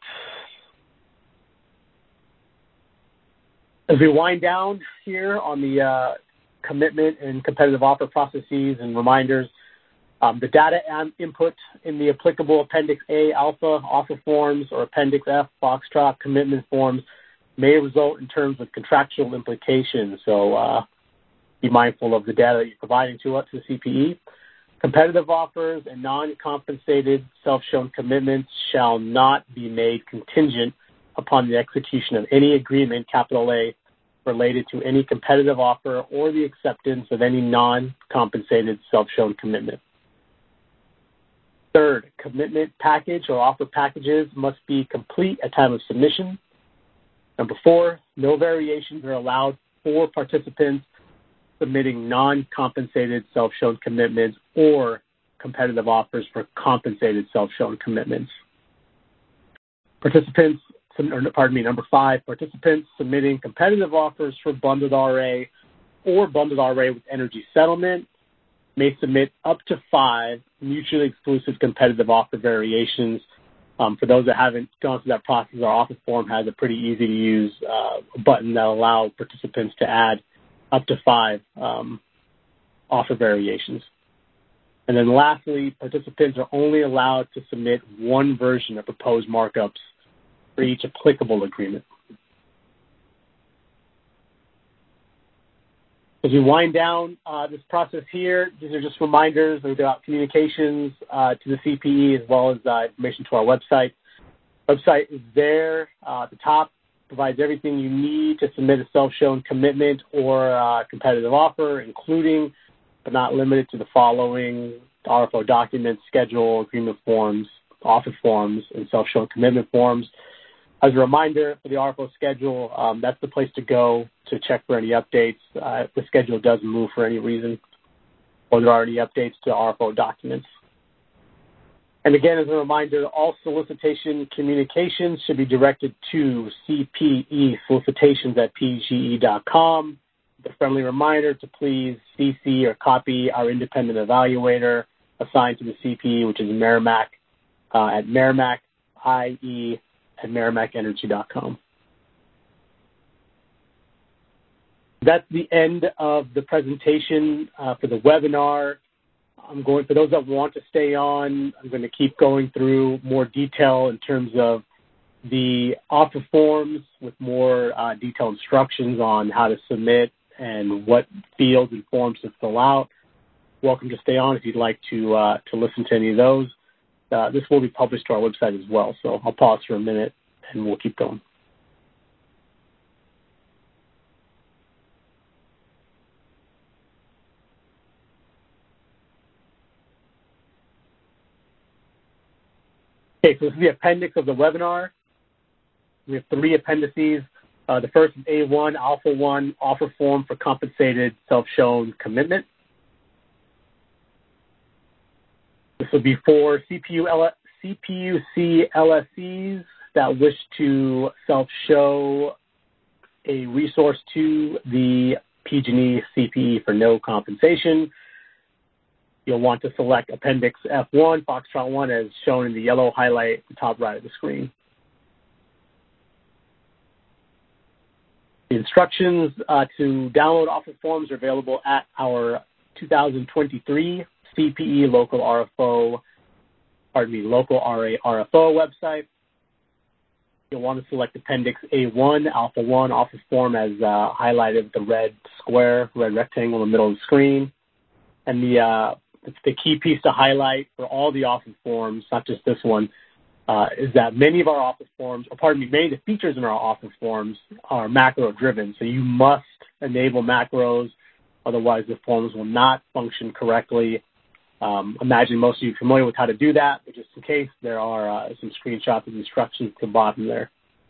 As we wind down here on the uh, commitment and competitive offer processes and reminders, um, the data input in the applicable Appendix A alpha offer forms or Appendix F Foxtrot commitment forms may result in terms of contractual implications. So uh, be mindful of the data that you're providing to us, to C P E. Competitive offers and non-compensated self-shown commitments shall not be made contingent upon the execution of any agreement, capital A, related to any competitive offer or the acceptance of any non-compensated self-shown commitment. Third, commitment package or offer packages must be complete at time of submission. Number four, no variations are allowed for participants submitting non-compensated self-shown commitments or competitive offers for compensated self-shown commitments. Participants, or, pardon me, number five, participants submitting competitive offers for bundled R A or bundled R A with energy settlement may submit up to five mutually exclusive competitive offer variations. Um, for those that haven't gone through that process, our offer form has a pretty easy-to-use uh, button that allows participants to add up to five um, offer variations. And then lastly, participants are only allowed to submit one version of proposed markups for each applicable agreement. As we wind down uh, this process here, these are just reminders about communications uh, to the C P E as well as uh, information to our website. Website is there uh, at the top, provides everything you need to submit a self-shown commitment or uh, competitive offer, including but not limited to the following: R F O documents, schedule, agreement forms, offer forms, and self-shown commitment forms. As a reminder, for the R F O schedule, um, that's the place to go to check for any updates. Uh, if the schedule doesn't move for any reason, or there are any updates to R F O documents. And again, as a reminder, all solicitation communications should be directed to C P E solicitations at P G E dot com. The friendly reminder to please C C or copy our independent evaluator assigned to the C P E, which is Merrimack, uh, at Merrimack, I E, at Merrimack Energy dot com. That's the end of the presentation uh, for the webinar. I'm going, for those that want to stay on, I'm going to keep going through more detail in terms of the offer forms with more uh, detailed instructions on how to submit and what fields and forms to fill out. Welcome to stay on if you'd like to uh, to listen to any of those. Uh, this will be published to our website as well, so I'll pause for a minute and we'll keep going. Okay, so this is the appendix of the webinar. We have three appendices. Uh, the first is A one, Alpha one, offer form for compensated self-shown commitment. This will be for C P U C P U C L S Es that wish to self-show a resource to the P G and E C P E for no compensation. You'll want to select Appendix F one, Foxtrot one, as shown in the yellow highlight at the top right of the screen. The instructions uh, to download offer forms are available at our two thousand twenty-three C P E local R F O, pardon me, local R A R F O website. You'll want to select Appendix A one, Alpha one, offer form as uh, highlighted with the red square, red rectangle in the middle of the screen. And the, uh, the key piece to highlight for all the offer forms, not just this one, uh, is that many of our offer forms, or pardon me, many of the features in our offer forms are macro-driven. So you must enable macros, otherwise the forms will not function correctly. Um, imagine most of you are familiar with how to do that, but just in case, there are uh, some screenshots of instructions at the bottom there.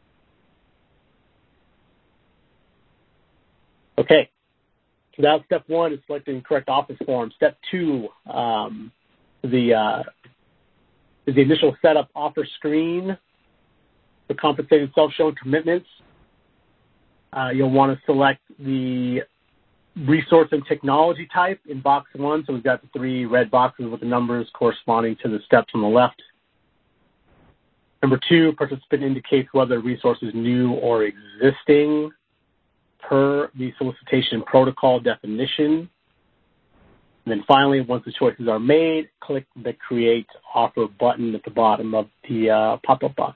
Okay, so that's step one, is selecting the correct offer form. Step two, um, the uh, is the initial setup offer screen for compensated self-shown commitments. Uh, you'll want to select the resource and technology type in box one. So we've got the three red boxes with the numbers corresponding to the steps on the left. Number two, participant indicates whether the resource is new or existing per the solicitation protocol definition. And then finally, once the choices are made, click the Create Offer button at the bottom of the uh, pop-up box.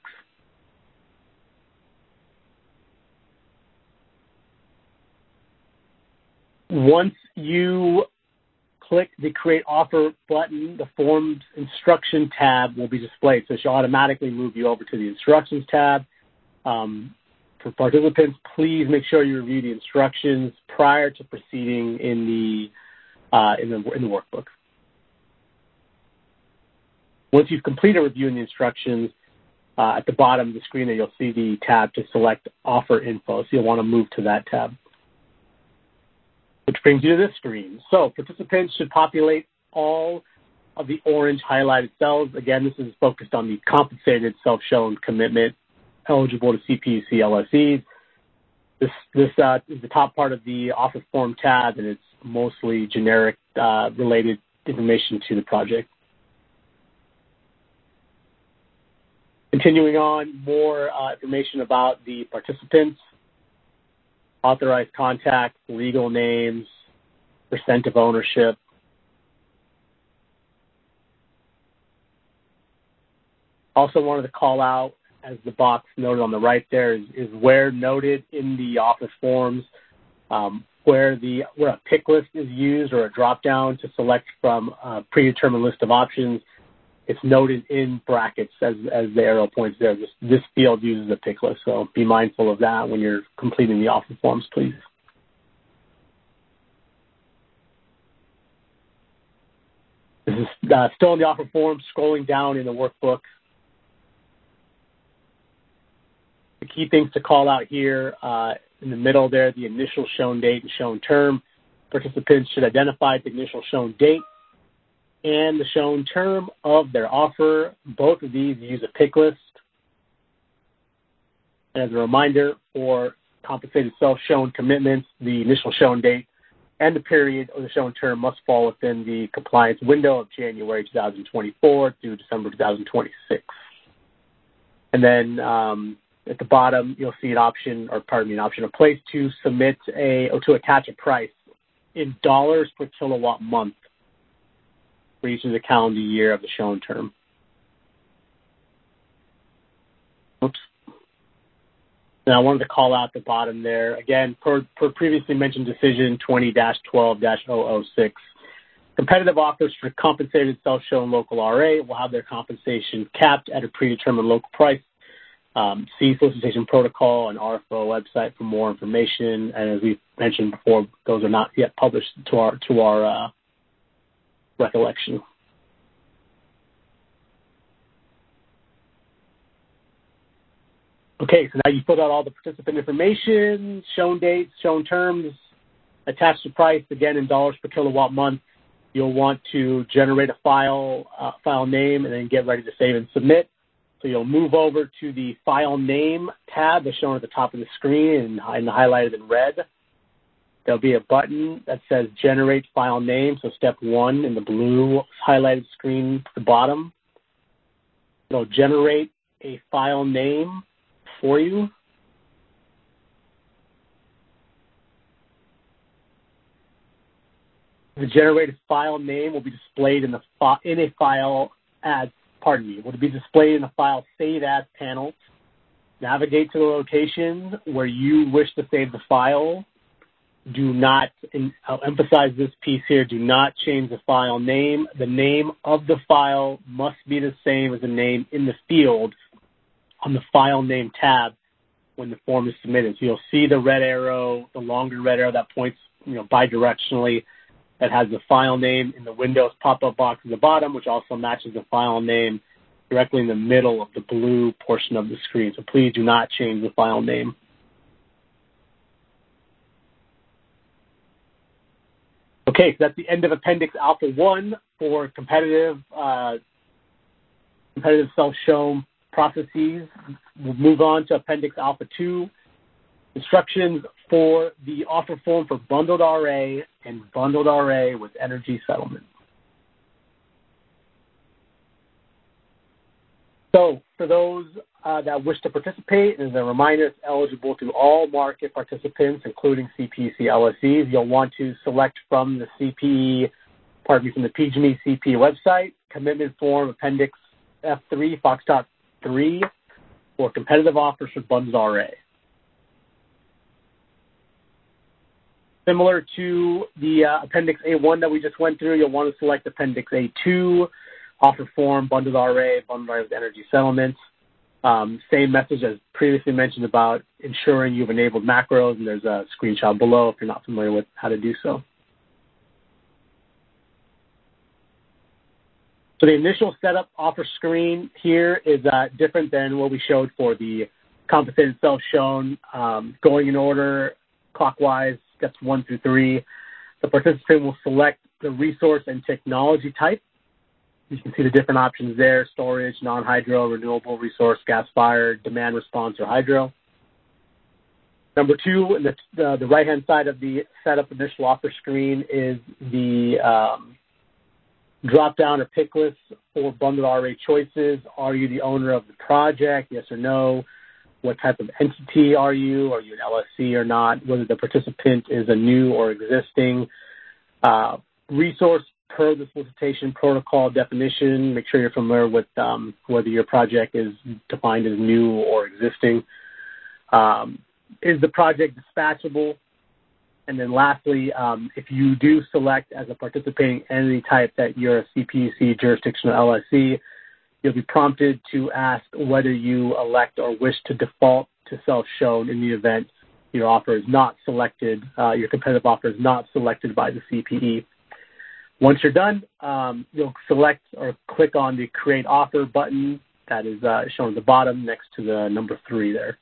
Once you click the Create Offer button, the Forms Instruction tab will be displayed. So it should automatically move you over to the Instructions tab. Um, for participants, please make sure you review the instructions prior to proceeding in the, uh, in the, in the workbook. Once you've completed reviewing the instructions, uh, at the bottom of the screen there, you'll see the tab to select Offer Info. So you'll want to move to that tab, which brings you to this screen. So participants should populate all of the orange highlighted cells. Again, this is focused on the compensated self-shown commitment eligible to C P U C L S Es. This, this uh, is the top part of the offer form tab, and it's mostly generic uh, related information to the project. Continuing on, more uh, information about the participants, authorized contacts, legal names, percent of ownership. Also wanted to call out, as the box noted on the right there, is, is where noted in the offer forms, um, where the where a pick list is used or a drop-down to select from a predetermined list of options. It's noted in brackets as, as the arrow points there. This, this field uses a pick list, so be mindful of that when you're completing the offer forms, please. This is uh, still in the offer form, scrolling down in the workbook. The key things to call out here, uh, in the middle there, the initial shown date and shown term. Participants should identify the initial shown date and the shown term of their offer. Both of these use a pick list. And as a reminder, for compensated self-shown commitments, the initial shown date and the period of the shown term must fall within the compliance window of January two thousand twenty-four through December two thousand twenty-six. And then um, at the bottom, you'll see an option, or pardon me, an option, a place to submit a, or to attach a price in dollars per kilowatt month for each of the calendar year of the shown term. Oops. Now I wanted to call out the bottom there. Again, per, per previously mentioned decision twenty dash twelve dash zero zero six, competitive offers for compensated self-shown local R A will have their compensation capped at a predetermined local price. Um, see solicitation protocol and R F O website for more information. And as we mentioned before, those are not yet published to our to our uh, recollection. Okay, so now you filled out all the participant information, shown dates, shown terms, attached the price, again in dollars per kilowatt month. You'll want to generate a file, uh, file name, and then get ready to save and submit. So you'll move over to the File Name tab that's shown at the top of the screen and, and highlighted in red. There'll be a button that says Generate File Name, so step one in the blue highlighted screen at the bottom. It'll generate a file name for you. The generated file name will be displayed in the fi- in a file as pardon me, will be displayed in the File Save As panel. Navigate to the location where you wish to save the file. Do not, and I'll emphasize this piece here, do not change the file name. The name of the file must be the same as the name in the field on the File Name tab when the form is submitted. So you'll see the red arrow, the longer red arrow that points, you know, bidirectionally, that has the file name in the Windows pop-up box at the bottom, which also matches the file name directly in the middle of the blue portion of the screen. So please do not change the file name. Okay, so that's the end of Appendix Alpha one for competitive, uh, competitive self-shown processes. We'll move on to Appendix Alpha two. Instructions for the offer form for bundled R A and bundled R A with energy settlement. So for those uh, that wish to participate, as a reminder, it's eligible to all market participants, including C P U C L S Es. You'll want to select from the C P E, pardon me, from the P G M E C P website, commitment form Appendix F three, Foxtrot three, for competitive offers for bundled R A. Similar to the uh, Appendix A one that we just went through, you'll want to select Appendix A two, offer form, bundled R A, bundled R A with energy settlements. Um, same message as previously mentioned about ensuring you've enabled macros, and there's a screenshot below if you're not familiar with how to do so. So the initial setup offer screen here is uh, different than what we showed for the composite itself shown, um, going in order clockwise, steps one through three. The participant will select the resource and technology type. You can see the different options there: storage, non-hydro, renewable resource, gas-fired, demand response, or hydro. Number two, the, the, the right-hand side of the setup initial offer screen is the um, drop-down or pick list for bundled R A choices. Are you the owner of the project? Yes or no. What type of entity are you? Are you an L L C or not? Whether the participant is a new or existing. Uh, resource per the solicitation protocol definition. Make sure you're familiar with um, whether your project is defined as new or existing. Um, is the project dispatchable? And then lastly, um, if you do select as a participating entity type that you're a C P U C jurisdictional L L C, you'll be prompted to ask whether you elect or wish to default to self-shown in the event your offer is not selected, uh, your competitive offer is not selected by the C P E. Once you're done, um, you'll select or click on the Create Offer button that is uh, shown at the bottom next to the number three there.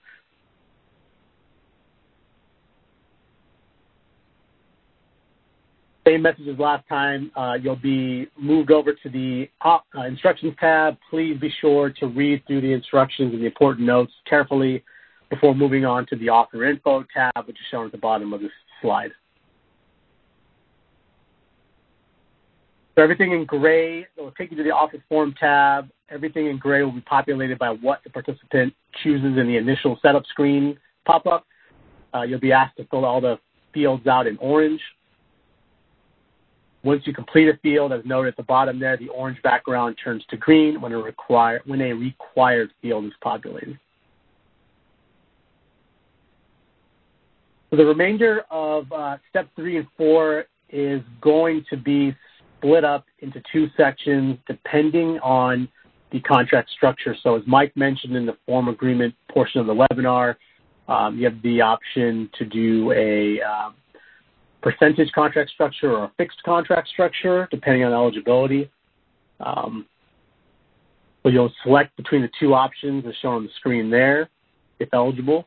Same message as last time. Uh, you'll be moved over to the uh, Instructions tab. Please be sure to read through the instructions and the important notes carefully before moving on to the Offer Info tab, which is shown at the bottom of this slide. So everything in gray will take you to the Offer Form tab. Everything in gray will be populated by what the participant chooses in the initial setup screen pop-up. Uh, you'll be asked to fill all the fields out in orange. Once you complete a field, as noted at the bottom there, the orange background turns to green when a, require, when a required field is populated. So the remainder of uh, step three and four is going to be split up into two sections depending on the contract structure. So as Mike mentioned in the form agreement portion of the webinar, um, you have the option to do a uh, percentage contract structure or a fixed contract structure, depending on eligibility. Um, so you'll select between the two options as shown on the screen there, if eligible.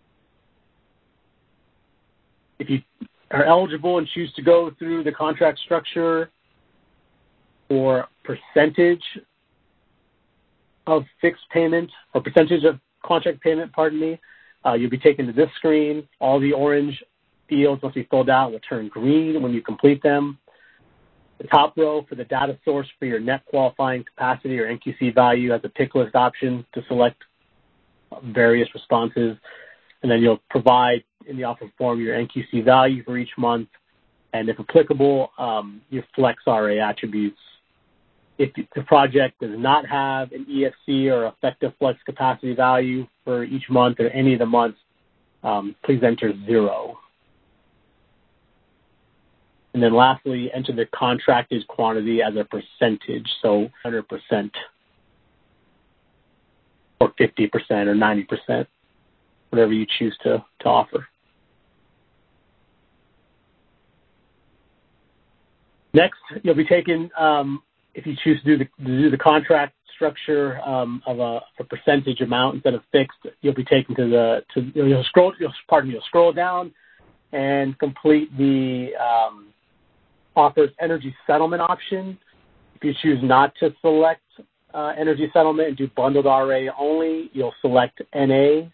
If you are eligible and choose to go through the contract structure or percentage of fixed payment or percentage of contract payment, pardon me, uh, you'll be taken to this screen. All the orange fields must be filled out will turn green when you complete them. The top row for the data source for your net qualifying capacity or N Q C value has a pick list option to select various responses. And then you'll provide in the offer form your N Q C value for each month. And if applicable, um, your flex R A attributes. If the project does not have an E F C or effective flex capacity value for each month or any of the months, um, please enter zero. And then lastly, enter the contracted quantity as a percentage, so one hundred percent or fifty percent or ninety percent, whatever you choose to, to offer. Next, you'll be taken, um, if you choose to do the, to do the contract structure um, of a, a percentage amount instead of fixed, you'll be taken to the, to, you'll scroll, you'll, pardon me, you'll scroll down and complete the um, offers energy settlement option. If you choose not to select uh, energy settlement and do bundled R A only, you'll select N A.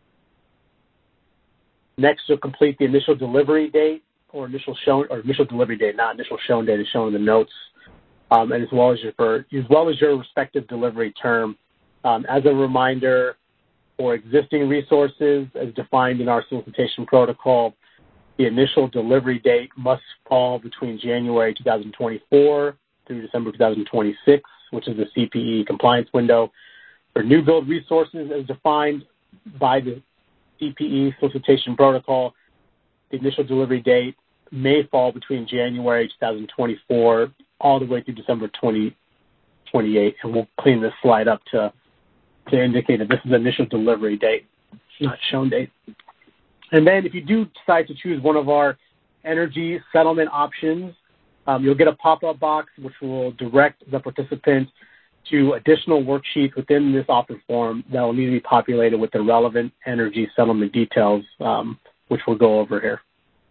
Next, you'll complete the initial delivery date or initial shown or initial delivery date, not initial shown date, is shown in the notes, um, and as well as your for, as well as your respective delivery term. Um, as a reminder, for existing resources, as defined in our solicitation protocol, the initial delivery date must fall between January two thousand twenty-four through December two thousand twenty-six, which is the C P E compliance window. For new build resources, as defined by the C P E solicitation protocol, the initial delivery date may fall between January two thousand twenty-four all the way through December twenty twenty-eight, and we'll clean this slide up to, to indicate that this is the initial delivery date, not shown date. And then if you do decide to choose one of our energy settlement options, Um, you'll get a pop-up box which will direct the participant to additional worksheets within this offer form that will need to be populated with the relevant energy settlement details, um, which we'll go over here.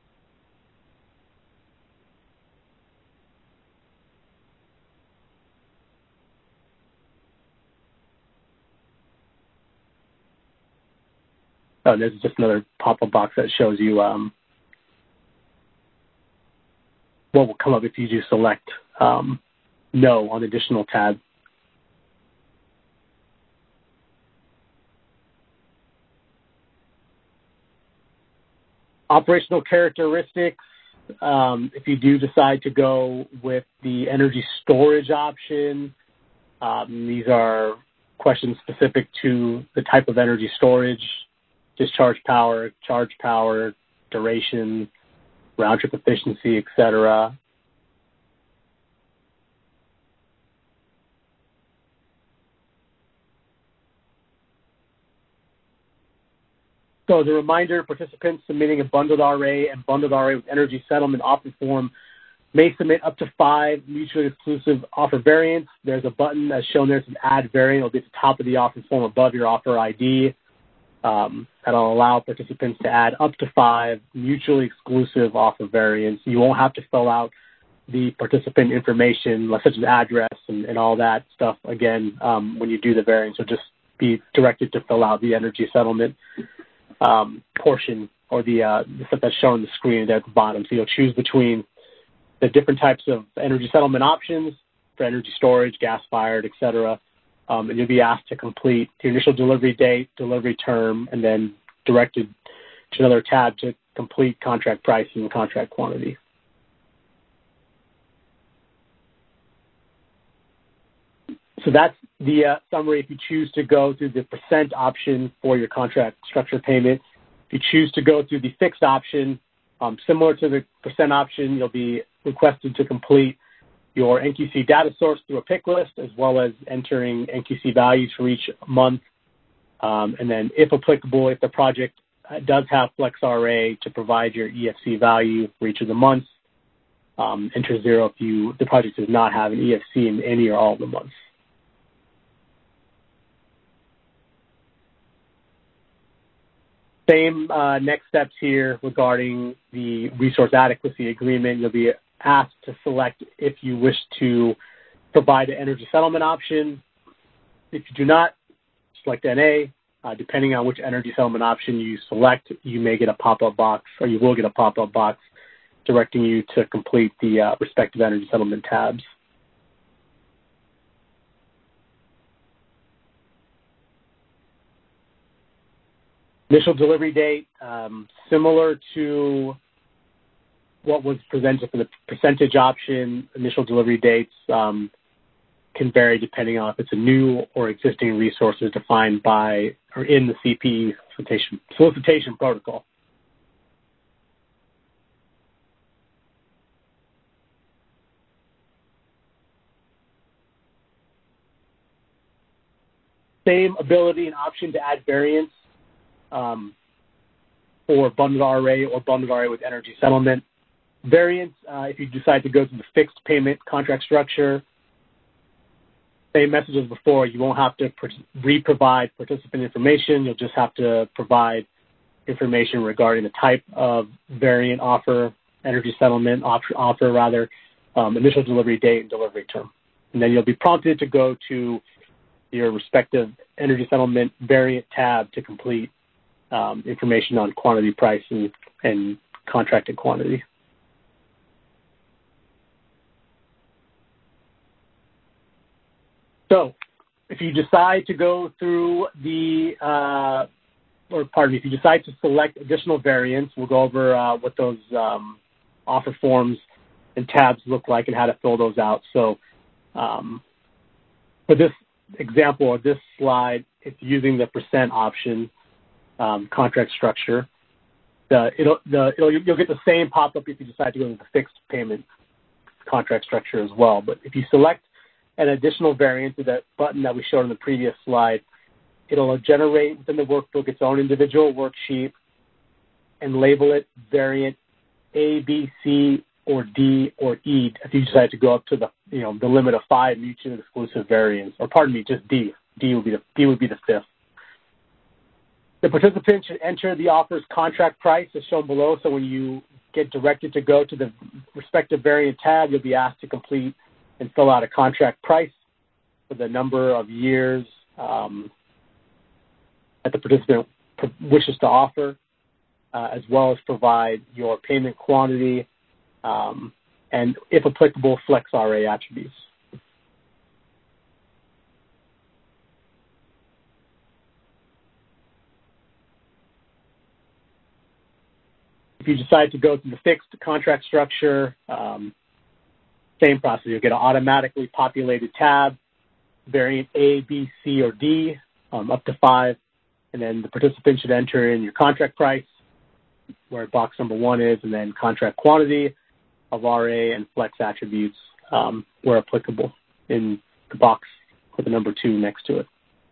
Oh, there's just another pop-up box that shows you um, what will come up if you do select um, no on the additional tab. Operational characteristics, um, if you do decide to go with the energy storage option, um, these are questions specific to the type of energy storage, discharge power, charge power, duration, round trip efficiency, et cetera. So as a reminder, participants submitting a bundled R A and bundled R A with energy settlement offer form may submit up to five mutually exclusive offer variants. There's a button that's shown there that says Add Variant. It'll be at the top of the offer form above your offer I D. Um, that'll allow participants to add up to five mutually exclusive offer variants. You won't have to fill out the participant information, such as address and, and all that stuff, again, um, when you do the variant. So just be directed to fill out the energy settlement um, portion or the, uh, the stuff that's shown on the screen there at the bottom. So you'll choose between the different types of energy settlement options for energy storage, gas-fired, et cetera. Um, and you'll be asked to complete the initial delivery date, delivery term, and then directed to another tab to complete contract price and contract quantity. So that's the uh, summary if you choose to go through the percent option for your contract structure payment. If you choose to go through the fixed option, um, similar to the percent option, you'll be requested to complete your N Q C data source through a pick list, as well as entering N Q C values for each month. Um, and then, if applicable, if the project does have Flex R A, to provide your E F C value for each of the months. Um, enter zero if you the project does not have an E F C in any or all of the months. Same uh, next steps here regarding the resource adequacy agreement. You'll be asked to select if you wish to provide an energy settlement option. If you do not, select N A. Uh, depending on which energy settlement option you select, you may get a pop-up box, or you will get a pop-up box directing you to complete the uh, respective energy settlement tabs. Initial delivery date, um, similar to what was presented for the percentage option. Initial delivery dates um, can vary depending on if it's a new or existing resources defined by or in the C P E solicitation, solicitation protocol. Same ability and option to add variants um, for bundled R A or bundled R A with energy settlement. Variants, uh, if you decide to go to the fixed payment contract structure, same message as before, you won't have to re-provide participant information. You'll just have to provide information regarding the type of variant offer, energy settlement offer, offer rather, um, initial delivery date and delivery term. And then you'll be prompted to go to your respective energy settlement variant tab to complete um, information on quantity, price, and, and contracted quantity. So if you decide to go through the, uh, or pardon me, if you decide to select additional variants, we'll go over uh, what those um, offer forms and tabs look like and how to fill those out. So um, for this example or this slide, it's using the percent option um, contract structure. The, it'll, the, it'll, you'll get the same pop-up if you decide to go into the fixed payment contract structure as well. But if you select an additional variant to that button that we showed on the previous slide, it'll generate within the workbook its own individual worksheet and label it variant A, B, C, or D or E if you decide to go up to the you know the limit of five mutually exclusive variants, or pardon me, just D. D would be the D would be the fifth. The participant should enter the offer's contract price as shown below. So when you get directed to go to the respective variant tab, you'll be asked to complete and fill out a contract price for the number of years um, that the participant wishes to offer, uh, as well as provide your payment quantity um, and, if applicable, FlexRA attributes. If you decide to go to the fixed contract structure, um, same process. You'll get an automatically populated tab, variant A, B, C, or D, um, up to five, and then the participant should enter in your contract price, where box number one is, and then contract quantity of R A and flex attributes um, where applicable in the box with the number two next to it.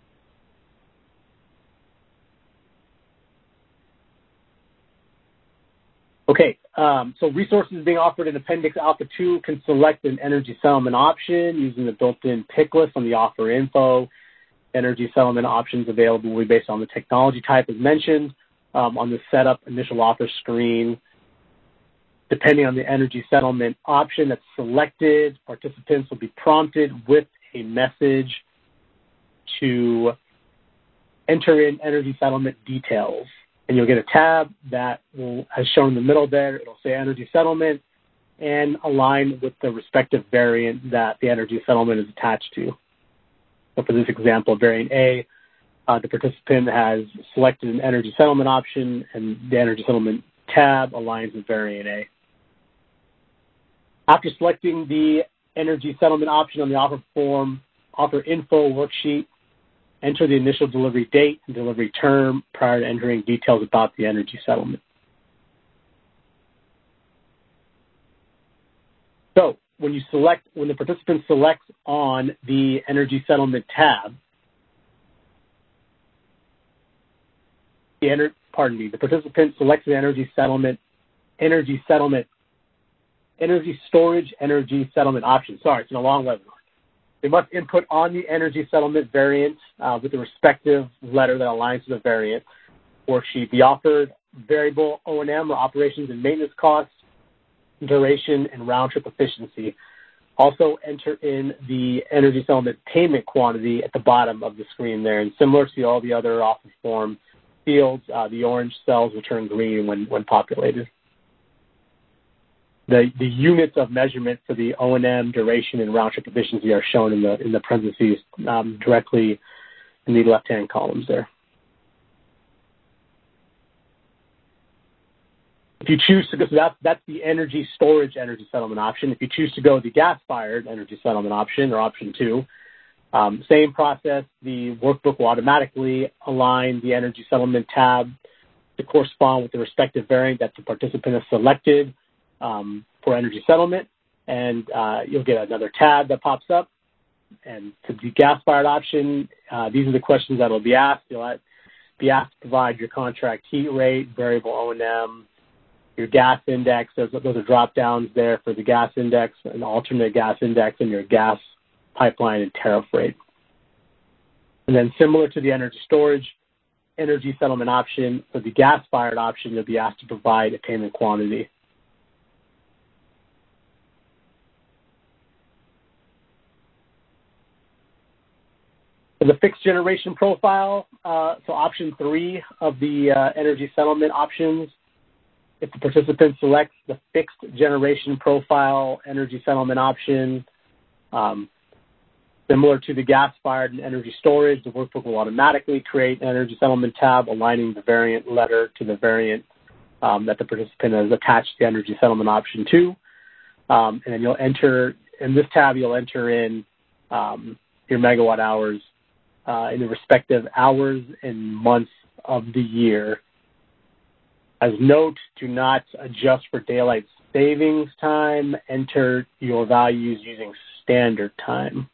Okay, um, so resources being offered in Appendix Alpha two can select an energy settlement option using the built-in pick list on the offer info. Energy settlement options available will be based on the technology type as mentioned um, on the setup initial offer screen. Depending on the energy settlement option that's selected, participants will be prompted with a message to enter in energy settlement details. And you'll get a tab that will, as shown in the middle there, it'll say energy settlement and align with the respective variant that the energy settlement is attached to. So for this example, variant A, uh, the participant has selected an energy settlement option and the energy settlement tab aligns with variant A. After selecting the energy settlement option on the offer form, offer info worksheet, enter the initial delivery date and delivery term prior to entering details about the energy settlement. So when you select, when the participant selects on the energy settlement tab, the enter, pardon me, the participant selects the energy settlement, energy settlement, energy storage, energy settlement option. Sorry, it's in a long webinar. They must input on the energy settlement variant uh, with the respective letter that aligns to the variant worksheet. The offered variable O and M or operations and maintenance costs, duration, and round-trip efficiency. Also enter in the energy settlement payment quantity at the bottom of the screen there. And similar to all the other offer form fields, uh, the orange cells will turn green when, when populated. The, the units of measurement for the O and M, duration, and round-trip efficiency are shown in the in the parentheses um, directly in the left-hand columns there. If you choose to go, so that's, that's the energy storage energy settlement option. If you choose to go the gas-fired energy settlement option, or option two, um, same process. The workbook will automatically align the energy settlement tab to correspond with the respective variant that the participant has selected Um, for energy settlement, and uh, you'll get another tab that pops up. And to the gas-fired option, uh, these are the questions that will be asked. You'll be asked to provide your contract heat rate, variable O and M, your gas index. Those, those are drop-downs there for the gas index, an alternate gas index, and your gas pipeline and tariff rate. And then similar to the energy storage, energy settlement option, for the gas-fired option, you'll be asked to provide a payment quantity. For the fixed generation profile, uh, so option three of the uh, energy settlement options, if the participant selects the fixed generation profile energy settlement option, um, similar to the gas-fired and energy storage, the workbook will automatically create an energy settlement tab aligning the variant letter to the variant um, that the participant has attached the energy settlement option to. Um, and then you'll enter, in this tab, you'll enter in um, your megawatt hours Uh, in the respective hours and months of the year. As note, do not adjust for daylight savings time. Enter your values using standard time.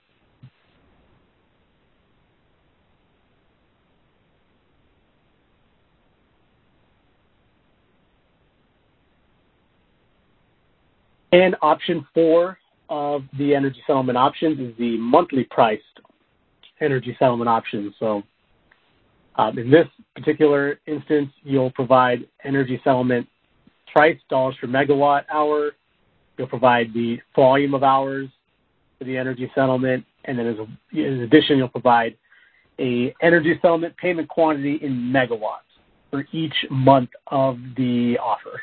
And option four of the energy settlement options is the monthly priced energy settlement option. So um, in this particular instance, you'll provide energy settlement price, dollars per megawatt hour. You'll provide the volume of hours for the energy settlement, and then as a, in addition, you'll provide a energy settlement payment quantity in megawatts for each month of the offer.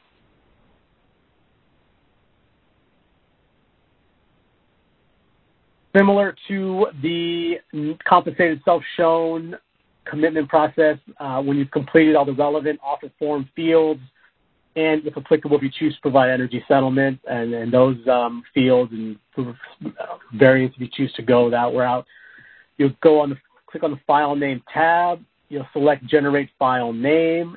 Similar to the compensated self-shown commitment process, uh, when you've completed all the relevant offer form fields, and if applicable, if you choose to provide energy settlement, and, and those um, fields and variants, if you choose to go that route, you'll go on the click on the File Name tab. You'll select Generate File Name.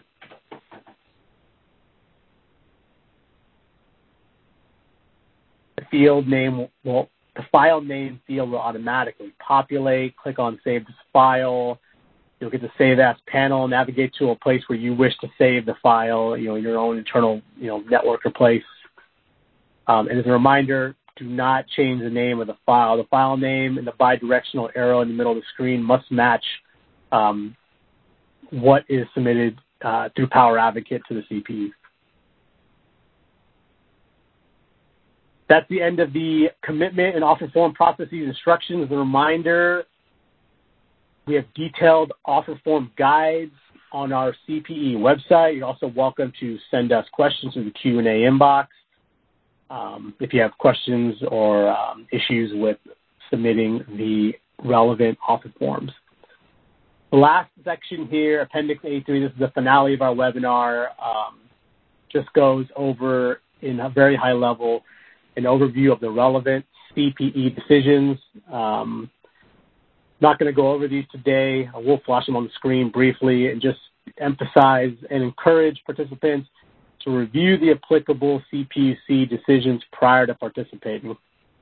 The field name will, the file name field will automatically populate. Click on Save this file. You'll get the Save As panel, navigate to a place where you wish to save the file, you know, your own internal, you know, network or place. Um, and as a reminder, do not change the name of the file. The file name and the bidirectional arrow in the middle of the screen must match um, what is submitted uh, through Power Advocate to the C P U. That's the end of the commitment and offer form processes instructions. As a reminder, we have detailed offer form guides on our C P E website. You're also welcome to send us questions in the Q and A inbox um, if you have questions or um, issues with submitting the relevant offer forms. The last section here, Appendix A three, this is the finale of our webinar, um, just goes over in a very high level an overview of the relevant C P E decisions. Um, Not going to go over these today. We'll flash them on the screen briefly and just emphasize and encourage participants to review the applicable C P U C decisions prior to participating.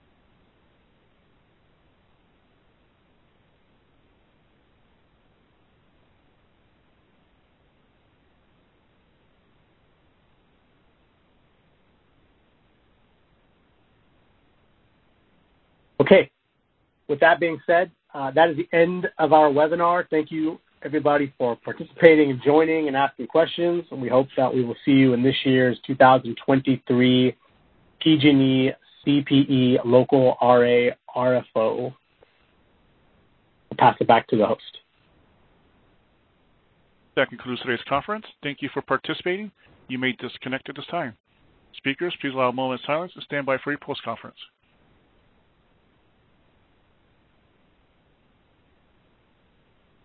Okay, with that being said, Uh, that is the end of our webinar. Thank you, everybody, for participating and joining and asking questions. And we hope that we will see you in this year's two thousand twenty-three P G and E C P E Local R A R F O. I'll pass it back to the host. That concludes today's conference. Thank you for participating. You may disconnect at this time. Speakers, please allow a moment of silence and stand by for your post-conference.